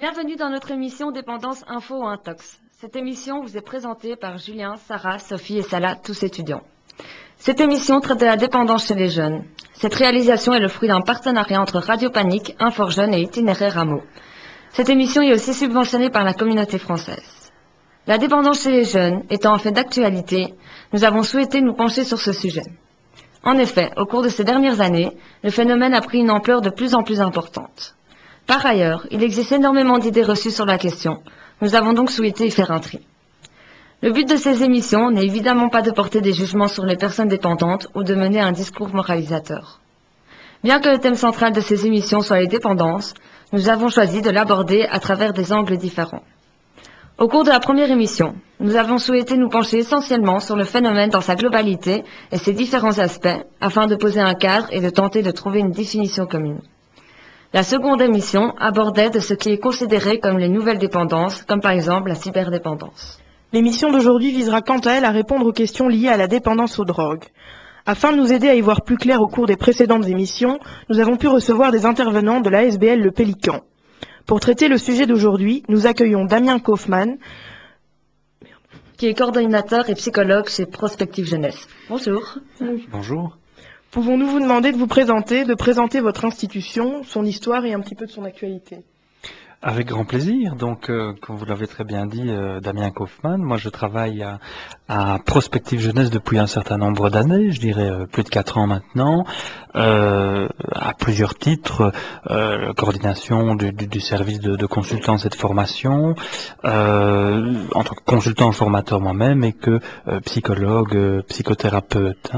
Bienvenue dans notre émission Dépendance Info ou Intox. Cette émission vous est présentée par Julien, Sarah, Sophie et Salah, tous étudiants. Cette émission traite de la dépendance chez les jeunes. Cette réalisation est le fruit d'un partenariat entre Radio Panique, Infor Jeunes et Itinéraire Rameau. Cette émission est aussi subventionnée par la communauté française. La dépendance chez les jeunes étant en fait d'actualité, nous avons souhaité nous pencher sur ce sujet. En effet, au cours de ces dernières années, le phénomène a pris une ampleur de plus en plus importante. Par ailleurs, il existe énormément d'idées reçues sur la question. Nous avons donc souhaité y faire un tri. Le but de ces émissions n'est évidemment pas de porter des jugements sur les personnes dépendantes ou de mener un discours moralisateur. Bien que le thème central de ces émissions soit les dépendances, nous avons choisi de l'aborder à travers des angles différents. Au cours de la première émission, nous avons souhaité nous pencher essentiellement sur le phénomène dans sa globalité et ses différents aspects, afin de poser un cadre et de tenter de trouver une définition commune. La seconde émission abordait de ce qui est considéré comme les nouvelles dépendances, comme par exemple la cyberdépendance. L'émission d'aujourd'hui visera quant à elle à répondre aux questions liées à la dépendance aux drogues. Afin de nous aider à y voir plus clair au cours des précédentes émissions, nous avons pu recevoir des intervenants de l'ASBL Le Pélican. Pour traiter le sujet d'aujourd'hui, nous accueillons Damien Kaufmann, qui est coordonnateur et psychologue chez Prospective Jeunesse. Bonjour. Bonjour. Pouvons-nous vous demander de présenter votre institution, son histoire et un petit peu de son actualité? Avec grand plaisir. Donc, comme vous l'avez très bien dit, Damien Kaufmann, moi je travaille à Prospective Jeunesse depuis un certain nombre d'années, je dirais plus de 4 ans maintenant, à plusieurs titres, coordination du service de consultance et de formation, en tant que consultant formateur moi-même et que psychologue, psychothérapeute.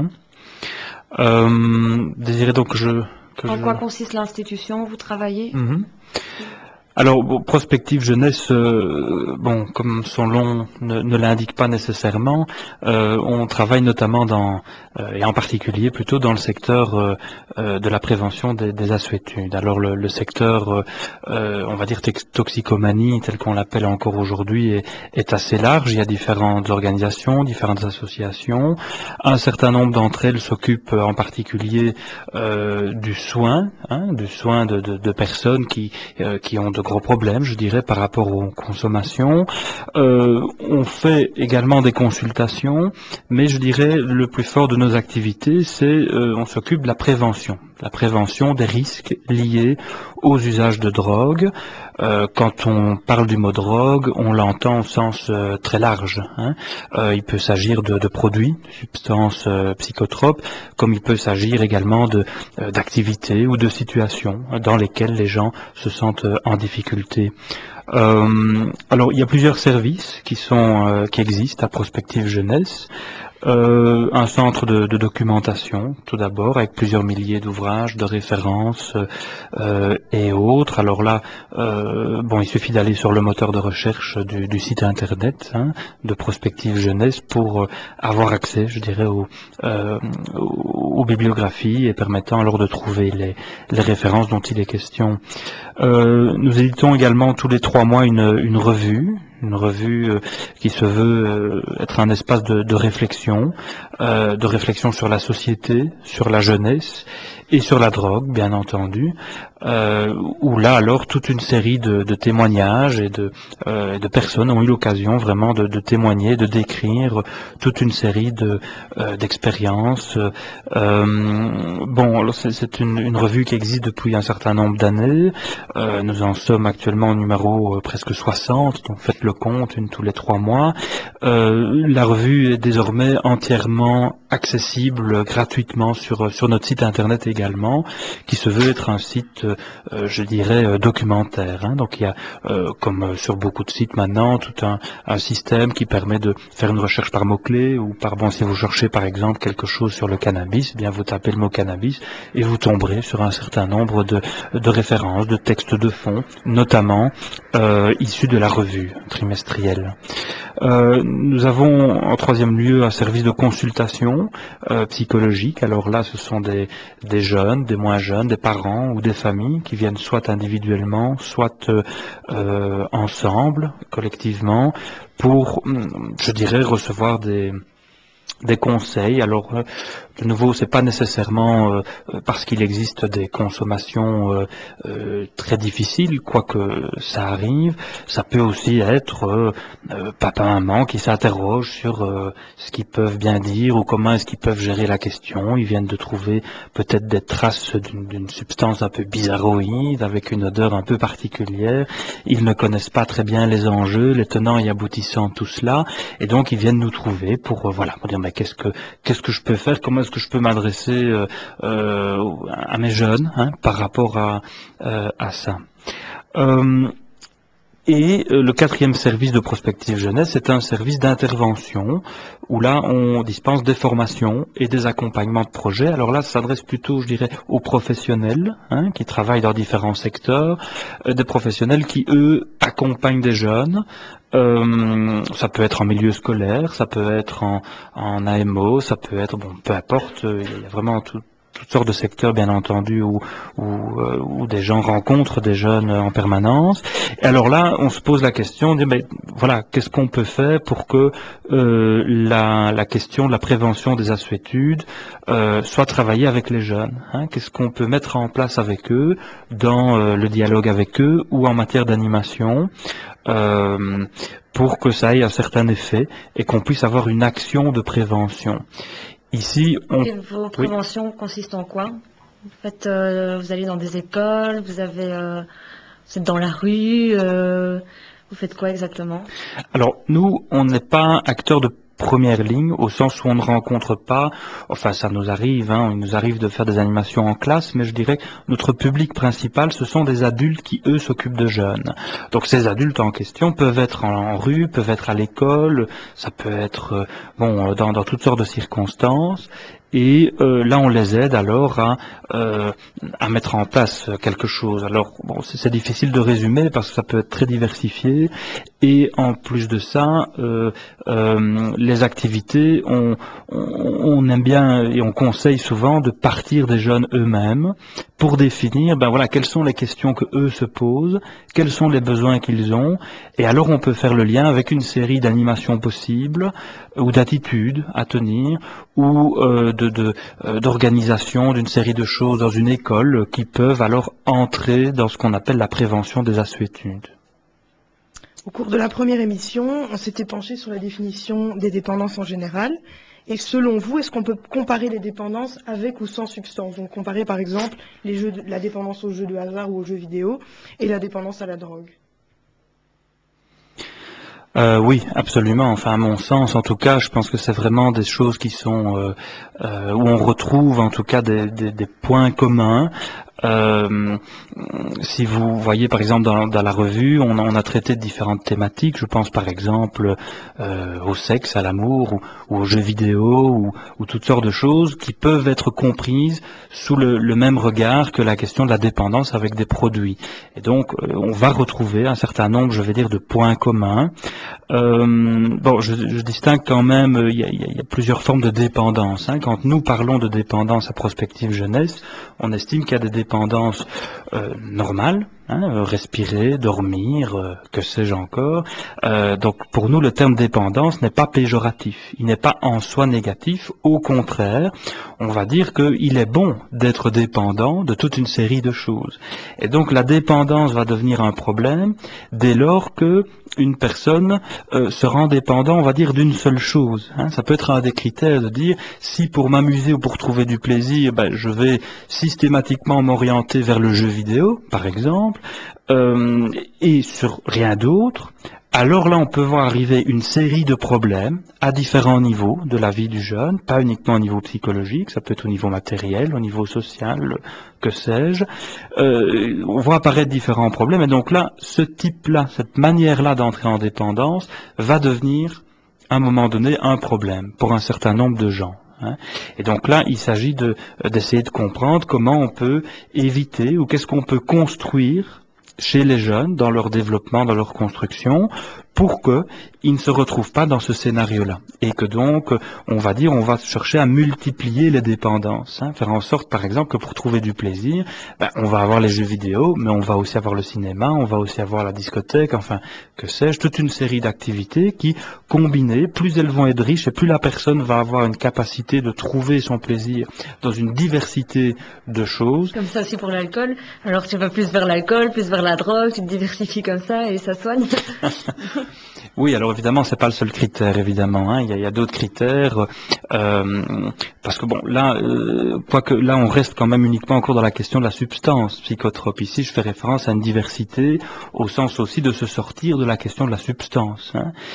Désirez donc En quoi consiste l'institution où vous travaillez? Alors, Prospective Jeunesse, comme son nom ne l'indique pas nécessairement, on travaille notamment et en particulier plutôt dans le secteur de la prévention des assuétudes. Alors le secteur, on va dire toxicomanie, tel qu'on l'appelle encore aujourd'hui, est assez large. Il y a différentes organisations, différentes associations. Un certain nombre d'entre elles s'occupent en particulier du soin de personnes qui ont de gros problèmes, je dirais, par rapport aux consommations. On fait également des consultations, mais je dirais le plus fort de nos activités, c'est on s'occupe de la prévention des risques liés aux usages de drogue. Quand on parle du mot drogue, on l'entend au sens très large. Il peut s'agir de produits, de substances psychotropes, comme il peut s'agir également d'activités ou de situations dans lesquelles les gens se sentent en difficulté. Alors, il y a plusieurs services qui existent à Prospective Jeunesse. Un centre de documentation, tout d'abord, avec plusieurs milliers d'ouvrages, de références et autres. Alors là, il suffit d'aller sur le moteur de recherche du site internet de Prospective Jeunesse pour avoir accès, je dirais, aux bibliographies et permettant alors de trouver les références dont il est question. Nous éditons également tous les 3 mois une revue qui se veut être un espace de réflexion sur la société, sur la jeunesse et sur la drogue, bien entendu, où là alors toute une série de témoignages et de personnes ont eu l'occasion vraiment de témoigner, de décrire toute une série d'expériences. Alors c'est une revue qui existe depuis un certain nombre d'années. Nous en sommes actuellement au numéro presque 60, donc faites le compte, une tous les 3 mois. La revue est désormais entièrement accessible gratuitement sur notre site internet également, qui se veut être un site, je dirais, documentaire. Donc il y a, comme sur beaucoup de sites maintenant, tout un système qui permet de faire une recherche par mots-clés ou si vous cherchez par exemple quelque chose sur le cannabis, bien vous tapez le mot cannabis et vous tomberez sur un certain nombre de références, de textes de fond, notamment issus de la revue trimestrielle. Nous avons en 3e lieu un service de consultation psychologique. Alors là, ce sont des jeunes, des moins jeunes, des parents ou des familles qui viennent soit individuellement, soit ensemble, collectivement, pour, je dirais, recevoir des des conseils. Alors, de nouveau, c'est pas nécessairement parce qu'il existe des consommations très difficiles, quoique ça arrive. Ça peut aussi être papa, maman qui s'interrogent sur ce qu'ils peuvent bien dire ou comment est-ce qu'ils peuvent gérer la question. Ils viennent de trouver peut-être des traces d'une substance un peu bizarroïde, avec une odeur un peu particulière. Ils ne connaissent pas très bien les enjeux, les tenants et aboutissants de tout cela, et donc ils viennent nous trouver pour voilà, pour dire mais qu'est-ce que je peux faire, comment est-ce que je peux m'adresser à mes jeunes par rapport à ça. Le quatrième service de prospective jeunesse, c'est un service d'intervention où là, on dispense des formations et des accompagnements de projets. Alors là, ça s'adresse plutôt, je dirais, aux professionnels qui travaillent dans différents secteurs, des professionnels qui, eux, accompagnent des jeunes. Ça peut être en milieu scolaire, ça peut être en AMO, ça peut être, bon, peu importe, il y a vraiment toutes sortes de secteurs, bien entendu, où des gens rencontrent des jeunes en permanence. Et alors là, on se pose la question, on dit, mais voilà, qu'est-ce qu'on peut faire pour que la question de la prévention des assuétudes soit travaillée avec les jeunes, Qu'est-ce qu'on peut mettre en place avec eux, dans le dialogue avec eux ou en matière d'animation, pour que ça ait un certain effet et qu'on puisse avoir une action de prévention. Ici, Et vos Oui. préventions consistent en quoi? En fait, vous allez dans des écoles, vous êtes dans la rue, vous faites quoi exactement? Alors, nous, on n'est pas acteur de première ligne, au sens où on ne rencontre pas, enfin ça nous arrive, il nous arrive de faire des animations en classe, mais je dirais que notre public principal, ce sont des adultes qui, eux, s'occupent de jeunes. Donc ces adultes en question peuvent être en rue, peuvent être à l'école, ça peut être dans toutes sortes de circonstances. Et là, on les aide alors à mettre en place quelque chose. Alors, bon, c'est difficile de résumer parce que ça peut être très diversifié. Et en plus de ça, les activités, on aime bien et on conseille souvent de partir des jeunes eux-mêmes pour définir, ben voilà, quelles sont les questions que eux se posent, quels sont les besoins qu'ils ont, et alors on peut faire le lien avec une série d'animations possibles ou d'attitudes à tenir ou d'organisation d'une série de choses dans une école qui peuvent alors entrer dans ce qu'on appelle la prévention des assuétudes. Au cours de la première émission, on s'était penché sur la définition des dépendances en général. Et selon vous, est-ce qu'on peut comparer les dépendances avec ou sans substance? Donc comparer par exemple la dépendance aux jeux de hasard ou aux jeux vidéo et la dépendance à la drogue. Oui, absolument. Enfin, à mon sens, en tout cas, je pense que c'est vraiment des choses qui sont où on retrouve en tout cas des points communs. Euh, Si vous voyez par exemple dans la revue, on a traité de différentes thématiques. Je pense par exemple au sexe, à l'amour ou aux jeux vidéo ou toutes sortes de choses qui peuvent être comprises sous le même regard que la question de la dépendance avec des produits. Et donc on va retrouver un certain nombre, je vais dire, de points communs. Bon, je distingue quand même, il y a plusieurs formes de dépendance. Quand nous parlons de dépendance à prospective jeunesse, on estime qu'il y a des dépendances normales, respirer, dormir, que sais-je encore. Donc pour nous, le terme dépendance n'est pas péjoratif, il n'est pas en soi négatif, au contraire, on va dire qu'il est bon d'être dépendant de toute une série de choses. Et donc la dépendance va devenir un problème dès lors que une personne se rend dépendant, on va dire, d'une seule chose. Ça peut être un des critères de dire si pour m'amuser ou pour trouver du plaisir, je vais systématiquement m'orienter vers le jeu vidéo, par exemple, et sur rien d'autre. Alors là, on peut voir arriver une série de problèmes à différents niveaux de la vie du jeune, pas uniquement au niveau psychologique, ça peut être au niveau matériel, au niveau social, que sais-je. On voit apparaître différents problèmes, et donc là, ce type-là, cette manière-là d'entrer en dépendance va devenir, à un moment donné, un problème pour un certain nombre de gens. Et donc là, il s'agit d'essayer de comprendre comment on peut éviter ou qu'est-ce qu'on peut construire chez les jeunes, dans leur développement, dans leur construction, pour qu'ils ne se retrouvent pas dans ce scénario-là. Et que donc, on va dire, on va chercher à multiplier les dépendances. Faire en sorte, par exemple, que pour trouver du plaisir, on va avoir les jeux vidéo, mais on va aussi avoir le cinéma, on va aussi avoir la discothèque, enfin, que sais-je, toute une série d'activités qui, combinées, plus elles vont être riches et plus la personne va avoir une capacité de trouver son plaisir dans une diversité de choses. Comme ça aussi pour l'alcool. Alors tu vas plus vers l'alcool, plus vers la drogue, tu te diversifies comme ça et ça soigne. Oui, alors évidemment, c'est pas le seul critère, évidemment. Il y a d'autres critères, parce que bon, là, quoique là, on reste quand même uniquement encore dans la question de la substance psychotrope. Ici, je fais référence à une diversité au sens aussi de se sortir de la question de la substance.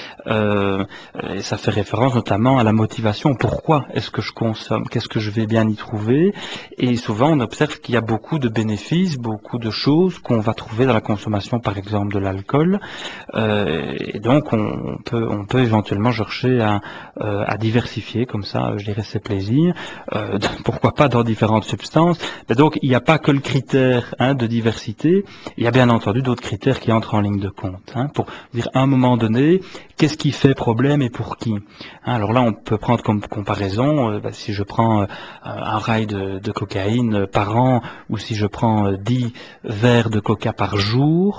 Et ça fait référence notamment à la motivation. Pourquoi est-ce que je consomme? Qu'est-ce que je vais bien y trouver? Et souvent, on observe qu'il y a beaucoup de bénéfices, beaucoup de choses qu'on va trouver dans la consommation, par exemple, de l'alcool. Et donc on peut éventuellement chercher à diversifier comme ça, je dirais, ses plaisirs, pourquoi pas dans différentes substances. Mais donc il n'y a pas que le critère de diversité, il y a bien entendu d'autres critères qui entrent en ligne de compte. Pour dire à un moment donné, qu'est-ce qui fait problème et pour qui. Alors là on peut prendre comme comparaison, si je prends un rail de cocaïne par an, ou si je prends 10 verres de coca par jour,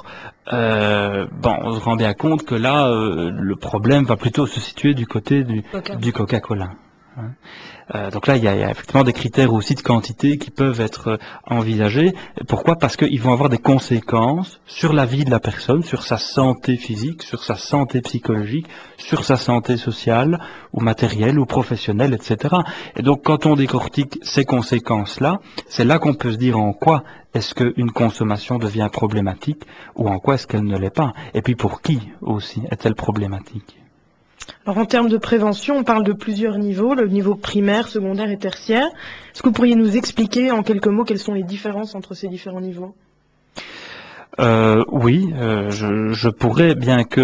on se rend bien compte que là, le problème va plutôt se situer du côté Coca. du Coca-Cola. Donc là, il y a effectivement des critères aussi de quantité qui peuvent être envisagés. Pourquoi? Parce qu'ils vont avoir des conséquences sur la vie de la personne, sur sa santé physique, sur sa santé psychologique, sur sa santé sociale ou matérielle ou professionnelle, etc. Et donc, quand on décortique ces conséquences-là, c'est là qu'on peut se dire en quoi est-ce qu'une consommation devient problématique ou en quoi est-ce qu'elle ne l'est pas. Et puis pour qui aussi est-elle problématique? Alors en termes de prévention, on parle de plusieurs niveaux, le niveau primaire, secondaire et tertiaire. Est-ce que vous pourriez nous expliquer en quelques mots quelles sont les différences entre ces différents niveaux? Oui, je pourrais, bien que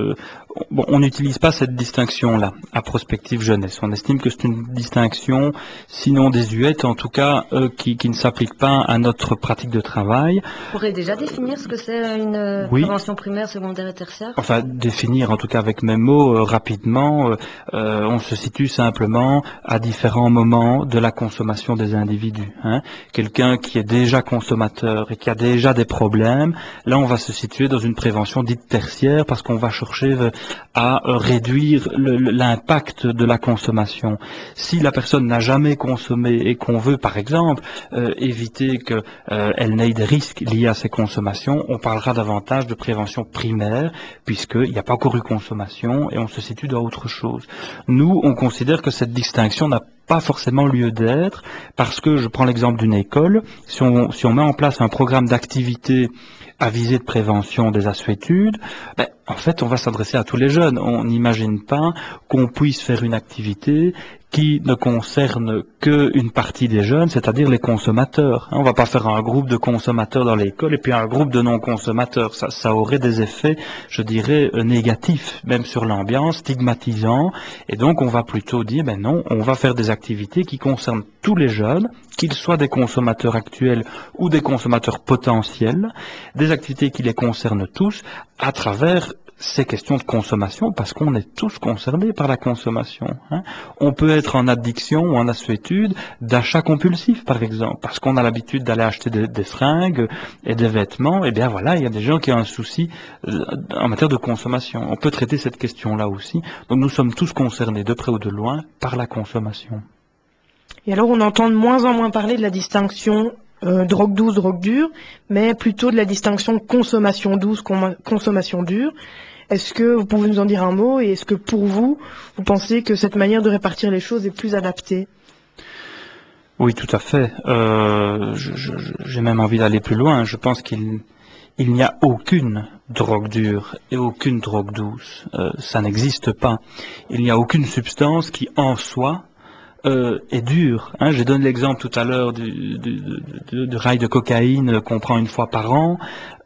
on n'utilise pas cette distinction-là à prospective jeunesse. On estime que c'est une distinction, sinon désuète, en tout cas qui ne s'applique pas à notre pratique de travail. Vous pourrez déjà définir ce que c'est une Oui, prévention primaire, secondaire et tertiaire? enfin définir en tout cas avec mes mots rapidement. On se situe simplement à différents moments de la consommation des individus. Quelqu'un qui est déjà consommateur et qui a déjà des problèmes, là on va se situer dans une prévention dite tertiaire parce qu'on va chercher à réduire l'impact de la consommation. Si la personne n'a jamais consommé et qu'on veut par exemple éviter qu'elle n'ait des risques liés à ses consommations, on parlera davantage de prévention primaire puisqu'il n'y a pas encore eu consommation et on se situe dans autre chose. Nous, on considère que cette distinction n'a pas forcément lieu d'être parce que, je prends l'exemple d'une école, si on met en place un programme d'activité à visée de prévention des assuétudes, en fait, on va s'adresser à tous les jeunes. On n'imagine pas qu'on puisse faire une activité qui ne concerne qu'une partie des jeunes, c'est-à-dire les consommateurs. On ne va pas faire un groupe de consommateurs dans l'école et puis un groupe de non-consommateurs. Ça aurait des effets, je dirais, négatifs, même sur l'ambiance, stigmatisants. Et donc, on va plutôt dire, non, on va faire des activités qui concernent tous les jeunes, qu'ils soient des consommateurs actuels ou des consommateurs potentiels, des activités qui les concernent tous à travers ces questions de consommation, parce qu'on est tous concernés par la consommation. On peut être en addiction ou en assuétude d'achat compulsif, par exemple, parce qu'on a l'habitude d'aller acheter des fringues et des vêtements. Et bien voilà, il y a des gens qui ont un souci en matière de consommation. On peut traiter cette question-là aussi. Donc nous sommes tous concernés, de près ou de loin, par la consommation. Et alors on entend de moins en moins parler de la distinction drogue douce, drogue dure, mais plutôt de la distinction consommation douce, consommation dure. Est-ce que vous pouvez nous en dire un mot et est-ce que pour vous, vous pensez que cette manière de répartir les choses est plus adaptée? Oui, tout à fait. J'ai même envie d'aller plus loin. Je pense qu'il n'y a aucune drogue dure et aucune drogue douce. Ça n'existe pas. Il n'y a aucune substance qui, en soi, est dur. Hein. J'ai donné l'exemple tout à l'heure du rail de cocaïne qu'on prend une fois par an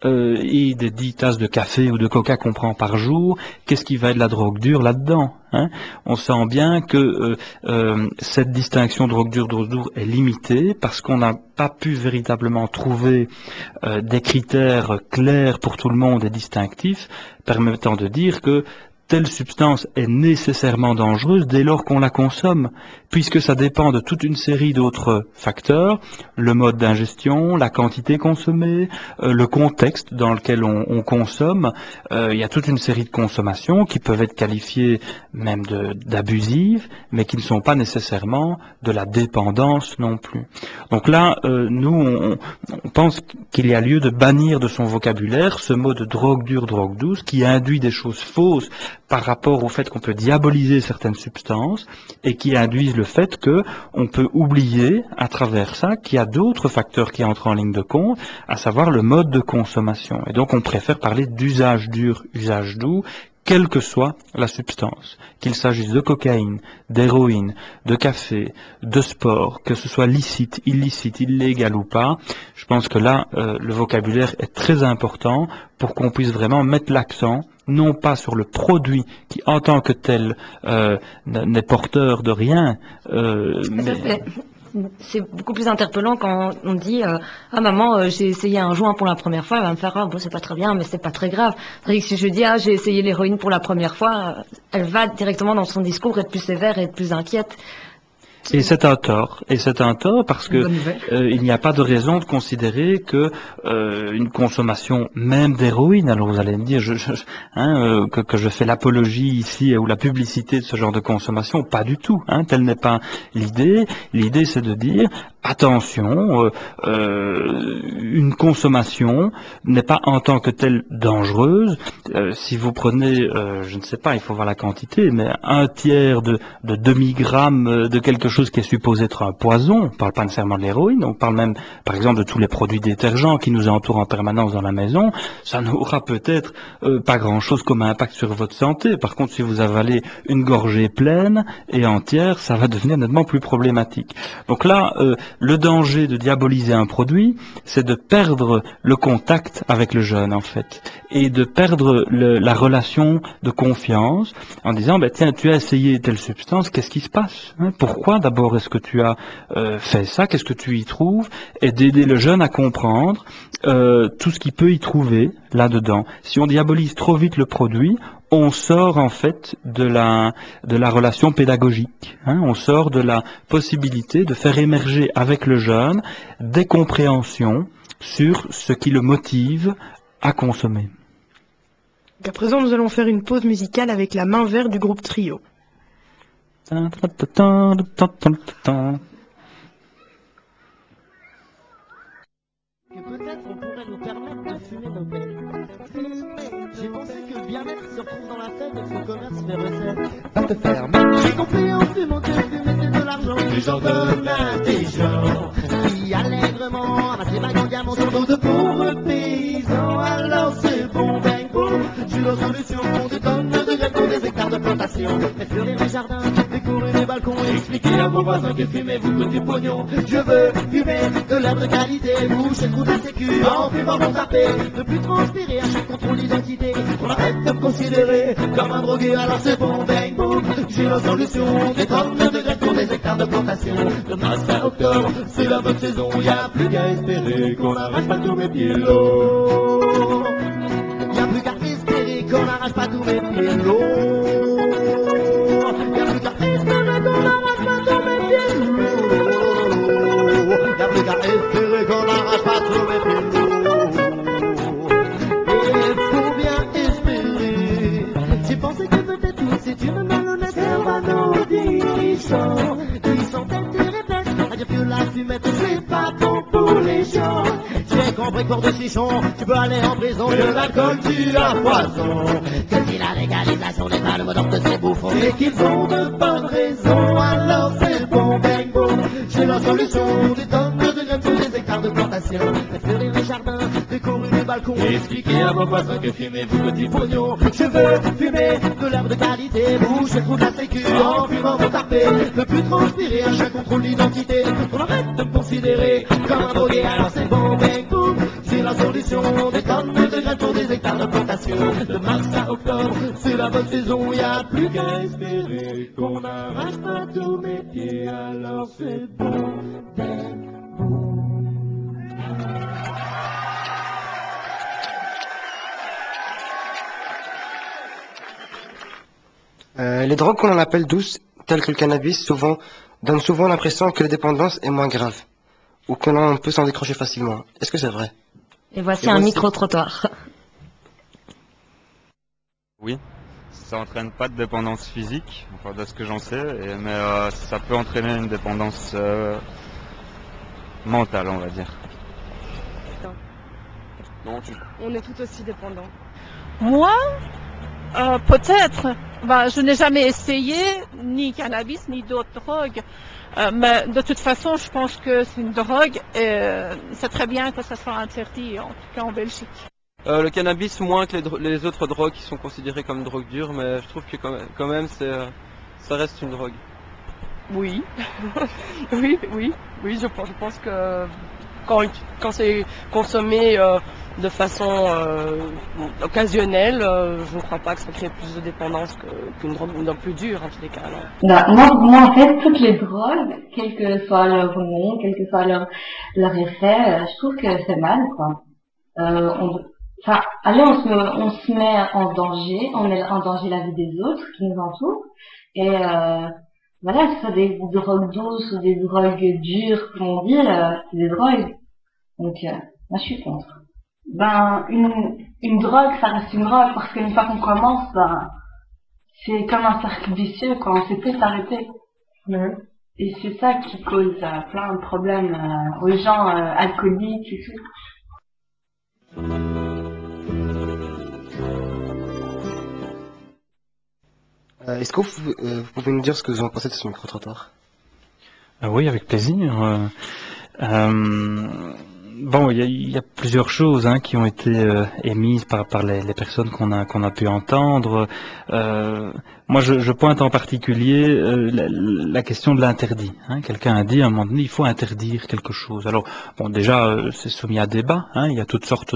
et des 10 tasses de café ou de coca qu'on prend par jour. Qu'est-ce qui va être de la drogue dure là-dedans, hein? On sent bien que cette distinction drogue dure est limitée parce qu'on n'a pas pu véritablement trouver des critères clairs pour tout le monde et distinctifs permettant de dire que telle substance est nécessairement dangereuse dès lors qu'on la consomme, puisque ça dépend de toute une série d'autres facteurs, le mode d'ingestion, la quantité consommée, le contexte dans lequel on consomme. Il y a toute une série de consommations qui peuvent être qualifiées même d'abusives, mais qui ne sont pas nécessairement de la dépendance non plus. Donc là, nous, on pense qu'il y a lieu de bannir de son vocabulaire ce mot de drogue dure, drogue douce, qui induit des choses fausses par rapport au fait qu'on peut diaboliser certaines substances et qui induisent le fait que on peut oublier à travers ça qu'il y a d'autres facteurs qui entrent en ligne de compte, à savoir le mode de consommation. Et donc on préfère parler d'usage dur, usage doux, quelle que soit la substance, qu'il s'agisse de cocaïne, d'héroïne, de café, de sport, que ce soit licite, illicite, illégal ou pas. Je pense que là, le vocabulaire est très important pour qu'on puisse vraiment mettre l'accent non pas sur le produit qui en tant que tel n'est porteur de rien, mais... C'est beaucoup plus interpellant quand on dit ah maman j'ai essayé un joint pour la première fois, elle va me faire ah bon c'est pas très bien mais c'est pas très grave. C'est-à-dire que si je dis ah j'ai essayé l'héroïne pour la première fois, elle va directement dans son discours être plus sévère et être plus inquiète. Et c'est un tort. Et c'est un tort parce que il n'y a pas de raison de considérer que une consommation même d'héroïne, alors vous allez me dire que je fais l'apologie ici ou la publicité de ce genre de consommation, pas du tout. Hein, telle n'est pas l'idée. L'idée c'est de dire attention, une consommation n'est pas en tant que telle dangereuse. Si vous prenez, je ne sais pas, il faut voir la quantité, mais un tiers de demi-gramme de quelque chose qui est supposé être un poison, on ne parle pas nécessairement de l'héroïne, on parle même, par exemple, de tous les produits détergents qui nous entourent en permanence dans la maison, ça n'aura peut-être pas grand-chose comme impact sur votre santé. Par contre, si vous avalez une gorgée pleine et entière, ça va devenir nettement plus problématique. Donc là, le danger de diaboliser un produit, c'est de perdre le contact avec le jeune, en fait, et de perdre la relation de confiance en disant, ben, tiens, tu as essayé telle substance, qu'est-ce qui se passe, hein? Pourquoi d'abord est-ce que tu as fait ça, qu'est-ce que tu y trouves, et d'aider le jeune à comprendre tout ce qu'il peut y trouver là-dedans. Si on diabolise trop vite le produit, on sort en fait de la relation pédagogique. Hein, on sort de la possibilité de faire émerger avec le jeune des compréhensions sur ce qui le motive à consommer. À présent, nous allons faire une pause musicale avec la main verte du groupe Trio. Peut-être on pourrait nous permettre de fumer nos peines. J'ai pensé que le bien-être se retrouve dans la fête et que son commerce fait recette. Va te faire mal. J'ai compris en fumant que fumer c'est de l'argent. Les gens donnent intelligents Qui allègrement amassent les bagues en diamant sur dos de pauvres paysans. Alors c'est bon, bang, boum. J'ai la solution pour des tonnes de graines pour des hectares de plantation. Faire fleurir les jardins, décorer les balcons et expliquer à vos voisins que fumer vous coûte du pognon. Je veux fumer de l'herbe de qualité, boucher le trou de la sécu en fumant mon tapé. Ne plus transpirer à chaque contrôle d'identité. On arrête de me considérer comme un drogué, alors c'est bon, bang, boum. J'ai la solution, des tonnes de graines pour des hectares de plantation. De mars à octobre, c'est la bonne saison, y a plus qu'à espérer qu'on n'arrache pas tous mes pieds l'eau. Y a plus qu'à espérer qu'on n'arrache pas tous mes pieds l'eau. Y a plus qu'à espérer qu'on n'arrache pas tous mes pieds l'eau. Y a plus qu'à espérer qu'on n'arrache pas tous mes pieds l'eau. Et faut bien espérer. J'ai pensé que peut-être tout c'est une malhonnête. C'est un dirigeant. Ils sont intérêts à dire que la fumette c'est pas bon pour les gens. J'ai compris que pour de chichon, tu peux aller en prison. Que l'alcool tue à poison. Que si la légalisation n'est pas le mot d'ordre de ces bouffons. Et qu'ils ont de bonnes raisons. Alors c'est bon, bang, boum. J'ai la solution. Des tonnes de graines pour des hectares de plantation. Faire fleurir les jardins, décorer les balcons. balcon et expliquer à vos voisins que fumez vous petit pognon. Je veux fumer de l'herbe de qualité, bouche et trou de la sécu en fumant mon tarpé. Ne plus transpirer à chaque contrôle d'identité, on arrête de me considérer comme un drogué, alors c'est bon, bang, boom. C'est la solution, des tonnes de graines pour des hectares de plantation. De mars à octobre, c'est la bonne saison, y a plus qu'à espérer qu'on n'arrache pas tous mes pieds, alors c'est bon, bang, boom. Les drogues qu'on en appelle douces, telles que le cannabis, donnent souvent l'impression que la dépendance est moins grave, ou que l'on peut s'en décrocher facilement. Est-ce que c'est vrai? Et voici Et un voici- micro-trottoir. Oui, ça entraîne pas de dépendance physique, enfin de ce que j'en sais, mais ça peut entraîner une dépendance mentale, on va dire. Non, On est tout aussi dépendant. Moi, peut-être. Je n'ai jamais essayé ni cannabis ni d'autres drogues. Mais de toute façon, je pense que c'est une drogue et c'est très bien que ça soit interdit, en tout cas en Belgique. Le cannabis moins que les autres drogues qui sont considérées comme drogues dures, mais je trouve que quand même ça reste une drogue. Oui, oui, je pense que quand c'est consommé de façon occasionnelle, je ne crois pas que ça crée plus de dépendance qu'une drogue plus dure en tous les cas. Moi, en fait, toutes les drogues, quel que soit leur nom, quel que soit leur effet, je trouve que c'est mal, quoi. Allez, on se met en danger, on met en danger la vie des autres qui nous entourent, et voilà, que ce soit des drogues douces ou des drogues dures, comme on dit, c'est des drogues. Donc, moi, je suis contre. Une drogue, ça reste une drogue, parce qu'une fois qu'on commence, c'est comme un cercle vicieux, quoi. On sait plus s'arrêter. Et c'est ça qui cause plein de problèmes aux gens alcooliques et tout. Est-ce que vous pouvez nous dire ce que vous en pensez de ce micro-trottoir? Oui, avec plaisir. Bon, il y a plusieurs choses qui ont été émises par les personnes qu'on a pu entendre. Moi, je pointe en particulier la question de l'interdit. Quelqu'un a dit à un moment donné, il faut interdire quelque chose. Alors, bon, déjà, c'est soumis à débat. Il y a toutes sortes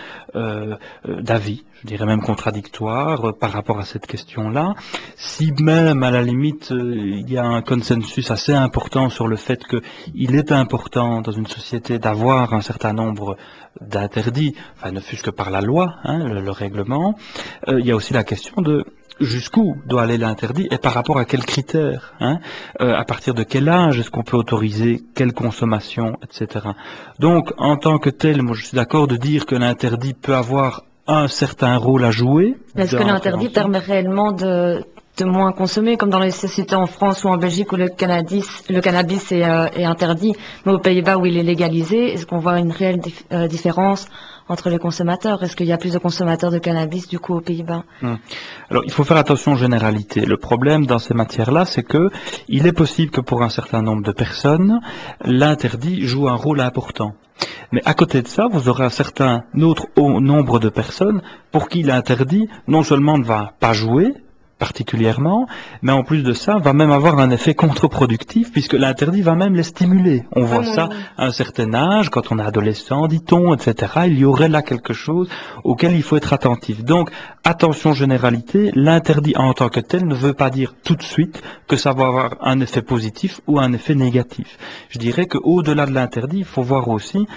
d'avis, je dirais même contradictoires, par rapport à cette question-là. Si même, à la limite, il y a un consensus assez important sur le fait qu'il est important dans une société d'avoir un certain nombre d'interdits, enfin ne fût-ce que par la loi, le règlement, il y a aussi la question de jusqu'où doit aller l'interdit et par rapport à quels critères, à partir de quel âge est-ce qu'on peut autoriser quelle consommation, etc. Donc, en tant que tel, moi je suis d'accord de dire que l'interdit peut avoir un certain rôle à jouer. Est-ce que l'interdit permet réellement de moins consommer, comme dans les sociétés en France ou en Belgique où le cannabis est interdit, mais aux Pays-Bas où il est légalisé, est-ce qu'on voit une réelle différence entre les consommateurs? Est-ce qu'il y a plus de consommateurs de cannabis du coup aux Pays-Bas? Alors, il faut faire attention aux généralités. Le problème dans ces matières-là, c'est que il est possible que pour un certain nombre de personnes, l'interdit joue un rôle important. Mais à côté de ça, vous aurez un certain autre nombre de personnes pour qui l'interdit non seulement ne va pas jouer particulièrement, mais en plus de ça, va même avoir un effet contre-productif puisque l'interdit va même les stimuler. On voit ça à un certain âge, quand on est adolescent, dit-on, etc. Il y aurait là quelque chose auquel il faut être attentif. Donc, attention généralité, l'interdit en tant que tel ne veut pas dire tout de suite que ça va avoir un effet positif ou un effet négatif. Je dirais qu'au-delà de l'interdit, il faut voir aussi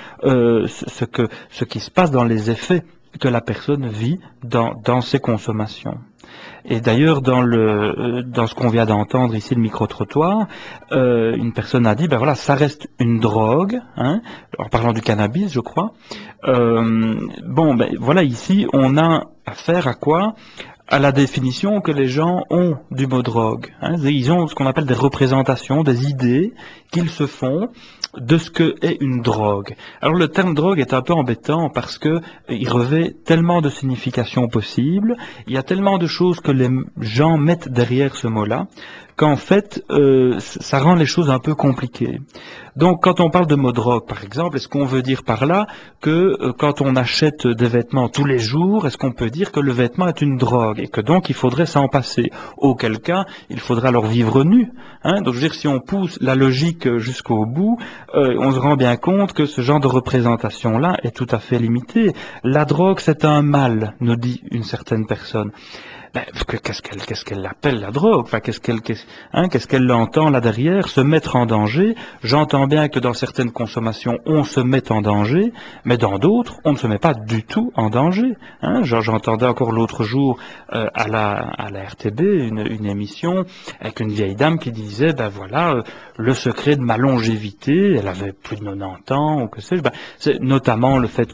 ce qui se passe dans les effets que la personne vit dans ses consommations. Et d'ailleurs, dans ce qu'on vient d'entendre ici, le micro-trottoir, une personne a dit, ben voilà, ça reste une drogue, en parlant du cannabis, je crois. Ben voilà, ici, on a affaire à quoi? À la définition que les gens ont du mot drogue. Ils ont ce qu'on appelle des représentations, des idées qu'ils se font de ce que est une drogue. Alors le terme drogue est un peu embêtant parce que il revêt tellement de significations possibles, il y a tellement de choses que les gens mettent derrière ce mot-là, qu'en fait, ça rend les choses un peu compliquées. Donc, quand on parle de mot drogue, par exemple, est-ce qu'on veut dire par là que quand on achète des vêtements tous les jours, est-ce qu'on peut dire que le vêtement est une drogue et que donc il faudrait s'en passer? Auquel cas, il faudra alors vivre nu. Hein. Donc, je veux dire, si on pousse la logique jusqu'au bout, on se rend bien compte que ce genre de représentation-là est tout à fait limité. La drogue, c'est un mal, nous dit une certaine personne. Ben, qu'est-ce qu'elle appelle la drogue? Enfin, qu'est-ce qu'elle entend là derrière? Se mettre en danger. J'entends bien que dans certaines consommations, on se met en danger, mais dans d'autres, on ne se met pas du tout en danger. Hein. J'entendais encore l'autre jour à la RTB une émission avec une vieille dame qui disait, ben voilà, le secret de ma longévité, elle avait plus de 90 ans, ou que sais-je, ben, c'est notamment le fait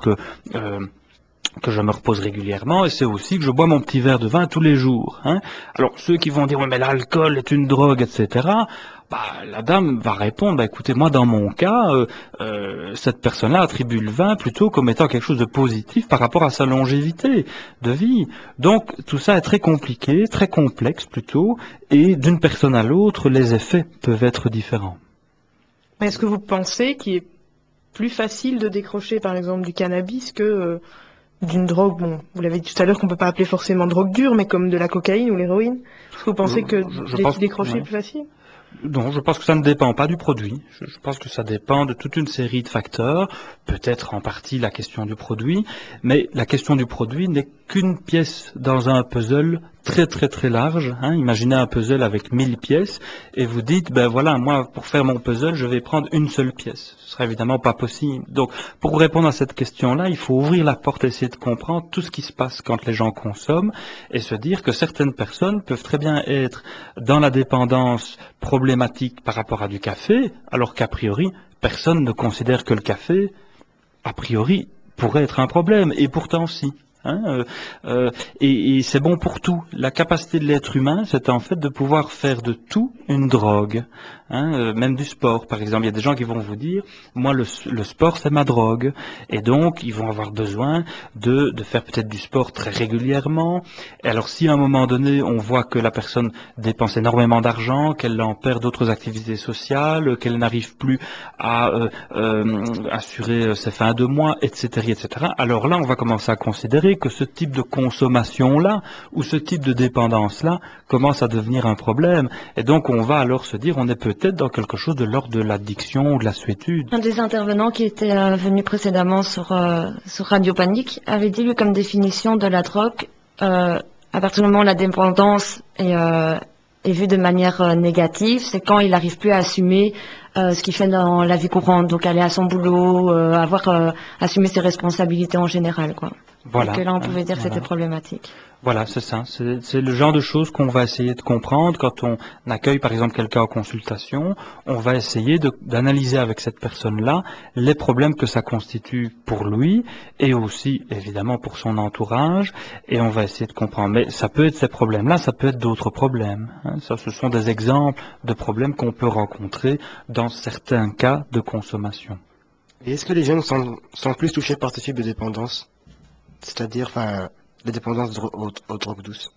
que je me repose régulièrement, et c'est aussi que je bois mon petit verre de vin tous les jours. Hein. Alors, ceux qui vont dire, oui, mais l'alcool est une drogue, etc., bah, la dame va répondre, bah, écoutez, moi, dans mon cas, cette personne-là attribue le vin plutôt comme étant quelque chose de positif par rapport à sa longévité de vie. Donc, tout ça est très compliqué, très complexe plutôt, et d'une personne à l'autre, les effets peuvent être différents. Est-ce que vous pensez qu'il est plus facile de décrocher, par exemple, du cannabis que d'une drogue, bon, vous l'avez dit tout à l'heure qu'on peut pas appeler forcément drogue dure, mais comme de la cocaïne ou l'héroïne? Est-ce que vous pensez que décrocher est plus facile? Non, je pense que ça ne dépend pas du produit. Je pense que ça dépend de toute une série de facteurs, peut-être en partie la question du produit, mais la question du produit n'est qu'une pièce dans un puzzle très très très large. Hein. Imaginez un puzzle avec 1000 pièces et vous dites, ben voilà, moi pour faire mon puzzle, je vais prendre une seule pièce. Ce serait évidemment pas possible. Donc pour répondre à cette question-là, il faut ouvrir la porte et essayer de comprendre tout ce qui se passe quand les gens consomment et se dire que certaines personnes peuvent très bien être dans la dépendance problématique par rapport à du café, alors qu'a priori, personne ne considère que le café, a priori, pourrait être un problème, et pourtant si. Hein, et c'est bon pour tout. La capacité de l'être humain, c'est en fait de pouvoir faire de tout une drogue. Hein, même du sport, par exemple. Il y a des gens qui vont vous dire, moi le sport c'est ma drogue. Et donc, ils vont avoir besoin de faire peut-être du sport très régulièrement. Et alors si à un moment donné, on voit que la personne dépense énormément d'argent, qu'elle en perd d'autres activités sociales, qu'elle n'arrive plus à assurer ses fins de mois, etc., etc., alors là, on va commencer à considérer que ce type de consommation-là, ou ce type de dépendance-là, commence à devenir un problème. Et donc, on va alors se dire, on est peut-être dans quelque chose de l'ordre de l'addiction ou de la suétude. Un des intervenants qui était venu précédemment sur Radio Panique avait dit, lui, comme définition de la drogue, à partir du moment où la dépendance est vue de manière négative, c'est quand il n'arrive plus à assumer ce qu'il fait dans la vie courante, donc aller à son boulot, assumer ses responsabilités en général, quoi. Voilà. Et que là, on pouvait dire que c'était problématique. Voilà, c'est ça. C'est le genre de choses qu'on va essayer de comprendre quand on accueille par exemple quelqu'un en consultation. On va essayer d'analyser avec cette personne-là les problèmes que ça constitue pour lui et aussi évidemment pour son entourage. Et on va essayer de comprendre. Mais ça peut être ces problèmes-là, ça peut être d'autres problèmes. Hein. Ça, ce sont des exemples de problèmes qu'on peut rencontrer dans certains cas de consommation. Et est-ce que les jeunes sont plus touchés par ce type de dépendance? C'est-à-dire, enfin, la dépendance aux drogues douces?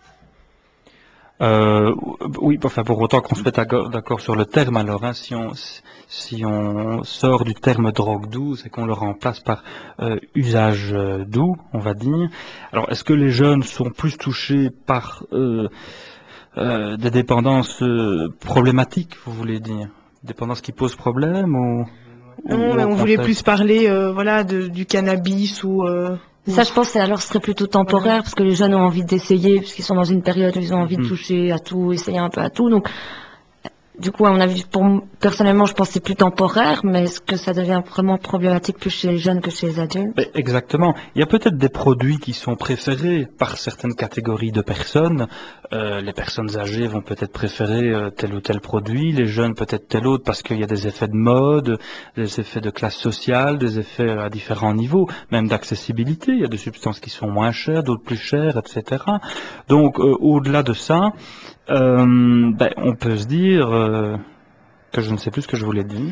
Oui, enfin pour autant qu'on se mette d'accord sur le terme, alors hein, si on sort du terme drogue douce et qu'on le remplace par usage doux, on va dire. Alors est-ce que les jeunes sont plus touchés par des dépendances problématiques, vous voulez dire? Dépendances qui posent problème ou non, mais on voulait plus parler voilà, du cannabis ou... Ça, je pense, alors, ce serait plutôt temporaire, parce que les jeunes ont envie d'essayer, parce qu'ils sont dans une période où ils ont envie de toucher à tout, essayer un peu à tout. Donc, du coup, à mon avis, personnellement, je pense que c'est plus temporaire, mais est-ce que ça devient vraiment problématique plus chez les jeunes que chez les adultes? Exactement. Il y a peut-être des produits qui sont préférés par certaines catégories de personnes. Les personnes âgées vont peut-être préférer tel ou tel produit, les jeunes peut-être tel autre, parce qu'il y a des effets de mode, des effets de classe sociale, des effets à différents niveaux, même d'accessibilité. Il y a des substances qui sont moins chères, d'autres plus chères, etc. Donc, au-delà de ça, on peut se dire que je ne sais plus ce que je voulais dire.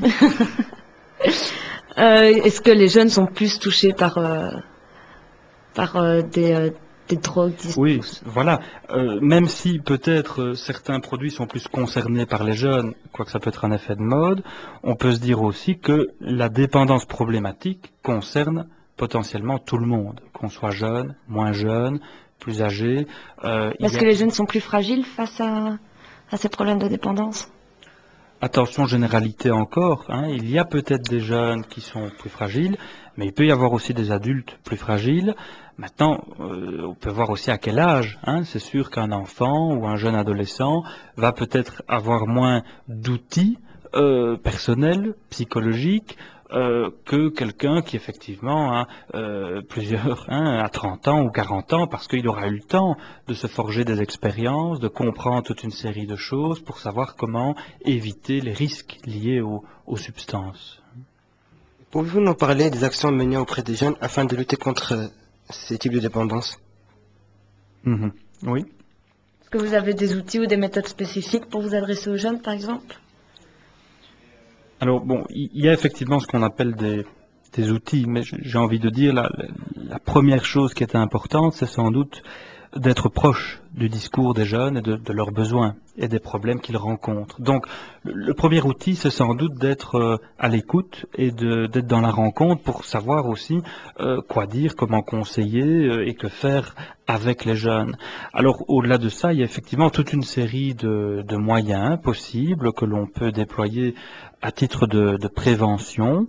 Est-ce que les jeunes sont plus touchés par des drogues disent Oui, tous. voilà. Même si peut-être certains produits sont plus concernés par les jeunes, quoique ça peut être un effet de mode, on peut se dire aussi que la dépendance problématique concerne potentiellement tout le monde, qu'on soit jeune, moins jeune, plus âgé. Il Est-ce y que a... les jeunes sont plus fragiles face à ces problèmes de dépendance? Attention, généralité encore, hein, il y a peut-être des jeunes qui sont plus fragiles, mais il peut y avoir aussi des adultes plus fragiles. Maintenant, on peut voir aussi à quel âge, hein. C'est sûr qu'un enfant ou un jeune adolescent va peut-être avoir moins d'outils personnels, psychologiques, que quelqu'un qui effectivement a plusieurs, hein, à 30 ans ou 40 ans, parce qu'il aura eu le temps de se forger des expériences, de comprendre toute une série de choses pour savoir comment éviter les risques liés aux substances. Pouvez-vous nous parler des actions menées auprès des jeunes afin de lutter contre ces types de dépendance? Mhm. Oui. Est-ce que vous avez des outils ou des méthodes spécifiques pour vous adresser aux jeunes, par exemple? Alors bon, il y a effectivement ce qu'on appelle des outils, mais j'ai envie de dire la première chose qui est importante, c'est sans doute d'être proche du discours des jeunes et de leurs besoins et des problèmes qu'ils rencontrent. Donc le premier outil, c'est sans doute d'être à l'écoute et d'être dans la rencontre pour savoir aussi quoi dire, comment conseiller et que faire avec les jeunes. Alors au-delà de ça, il y a effectivement toute une série de moyens possibles que l'on peut déployer à titre de prévention.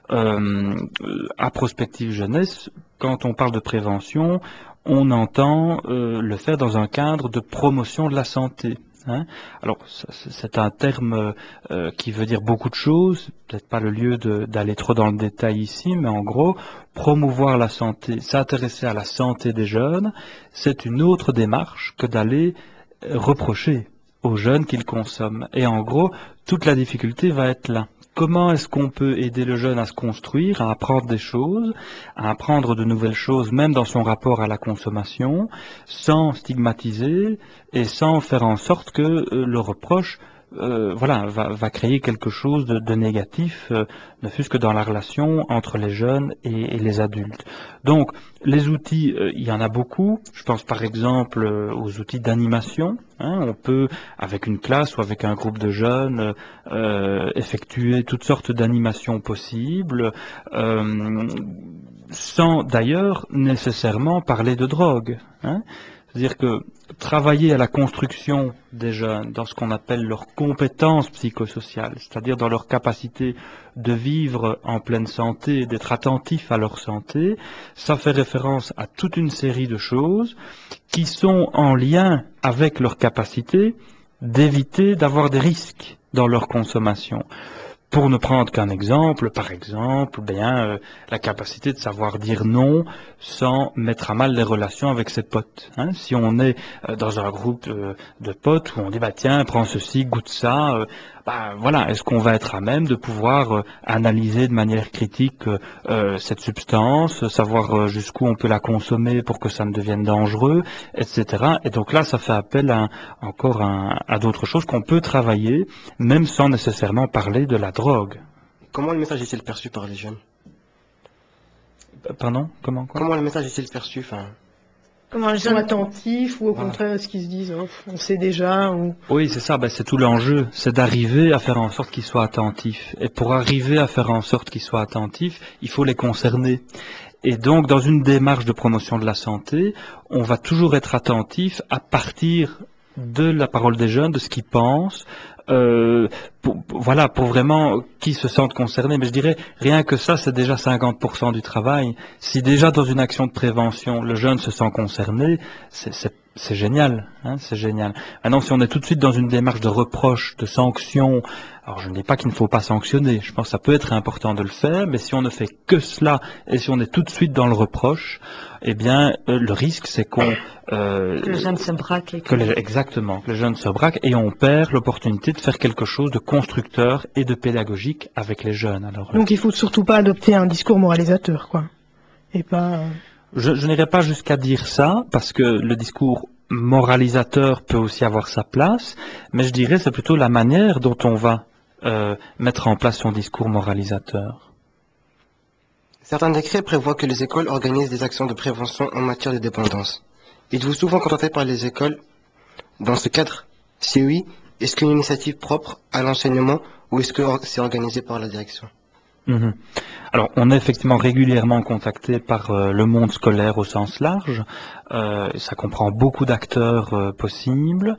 À Prospective Jeunesse, quand on parle de prévention, on entend le faire dans un cadre de promotion de la santé. Hein. Alors, c'est un terme qui veut dire beaucoup de choses, peut-être pas le lieu d'aller trop dans le détail ici, mais en gros, promouvoir la santé, s'intéresser à la santé des jeunes, c'est une autre démarche que d'aller reprocher aux jeunes qu'ils consomment. Et en gros, toute la difficulté va être là. Comment est-ce qu'on peut aider le jeune à se construire, à apprendre des choses, à apprendre de nouvelles choses, même dans son rapport à la consommation, sans stigmatiser et sans faire en sorte que le reproche va créer quelque chose de négatif, ne fût-ce que dans la relation entre les jeunes et les adultes. Donc, les outils, il y en a beaucoup. Je pense par exemple aux outils d'animation. Hein. On peut, avec une classe ou avec un groupe de jeunes, effectuer toutes sortes d'animations possibles, sans d'ailleurs nécessairement parler de drogue. Hein. C'est-à-dire que travailler à la construction des jeunes dans ce qu'on appelle leurs compétences psychosociales, c'est-à-dire dans leur capacité de vivre en pleine santé, d'être attentifs à leur santé, ça fait référence à toute une série de choses qui sont en lien avec leur capacité d'éviter d'avoir des risques dans leur consommation. Pour ne prendre qu'un exemple, par exemple, la capacité de savoir dire non sans mettre à mal les relations avec ses potes. Hein. Si on est dans un groupe de potes où on dit tiens, prends ceci, goûte ça, voilà, est-ce qu'on va être à même de pouvoir analyser de manière critique cette substance, savoir jusqu'où on peut la consommer pour que ça ne devienne dangereux, etc. Et donc là, ça fait appel à d'autres choses qu'on peut travailler, même sans nécessairement parler de la drogue. Comment le message est-il perçu par les jeunes? Pardon? Comment quoi? Comment le message est-il perçu? Comment les gens sont attentifs ou au contraire est-ce qu'ils se disent on sait déjà ou... Oui, c'est ça, c'est tout l'enjeu, c'est d'arriver à faire en sorte qu'ils soient attentifs. Et pour arriver à faire en sorte qu'ils soient attentifs, il faut les concerner. Et donc, dans une démarche de promotion de la santé, on va toujours être attentif à partir de la parole des jeunes, de ce qu'ils pensent, pour vraiment qu'ils se sentent concernés. Mais je dirais, rien que ça, c'est déjà 50% du travail. Si déjà dans une action de prévention, le jeune se sent concerné, c'est génial, hein, c'est génial. Maintenant, si on est tout de suite dans une démarche de reproche, de sanction, alors je ne dis pas qu'il ne faut pas sanctionner, je pense que ça peut être important de le faire, mais si on ne fait que cela, et si on est tout de suite dans le reproche, eh bien, le risque, c'est que le jeune se braque. Exactement, que le jeune se braque, et on perd l'opportunité de faire quelque chose de constructeur et de pédagogique avec les jeunes. Alors, donc il faut surtout pas adopter un discours moralisateur, quoi. Et pas... Je n'irai pas jusqu'à dire ça, parce que le discours moralisateur peut aussi avoir sa place, mais je dirais c'est plutôt la manière dont on va mettre en place son discours moralisateur. Certains décrets prévoient que les écoles organisent des actions de prévention en matière de dépendance. Êtes-vous souvent contenté par les écoles dans ce cadre? Si oui, est-ce qu'une initiative propre à l'enseignement ou est-ce que c'est organisé par la direction? Mhm. Alors, on est effectivement régulièrement contacté par le monde scolaire au sens large. Ça comprend beaucoup d'acteurs possibles.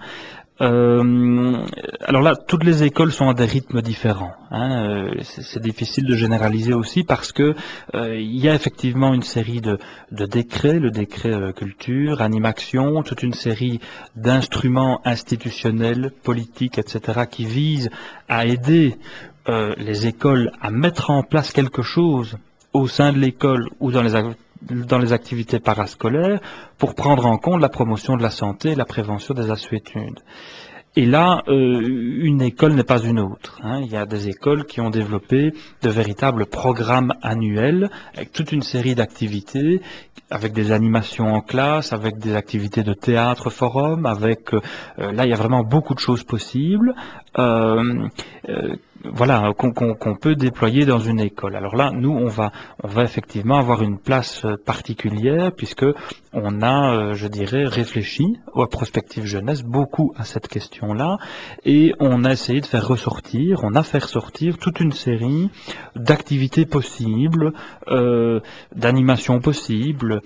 Alors là, toutes les écoles sont à des rythmes différents, hein. C'est difficile de généraliser aussi parce que il y a effectivement une série de décrets, le décret culture, animation, toute une série d'instruments institutionnels, politiques, etc., qui visent à aider les écoles à mettre en place quelque chose au sein de l'école ou dans les activités parascolaires pour prendre en compte la promotion de la santé et la prévention des assuétudes. Et là, une école n'est pas une autre, hein. Il y a des écoles qui ont développé de véritables programmes annuels avec toute une série d'activités, avec des animations en classe, avec des activités de théâtre, forum, avec là il y a vraiment beaucoup de choses possibles. Euh, voilà, qu'on peut déployer dans une école. Alors là, nous, on va effectivement avoir une place particulière puisque on a, je dirais, réfléchi à Prospective Jeunesse beaucoup à cette question-là et on a essayé de faire ressortir, on a fait ressortir toute une série d'activités possibles, d'animations possibles,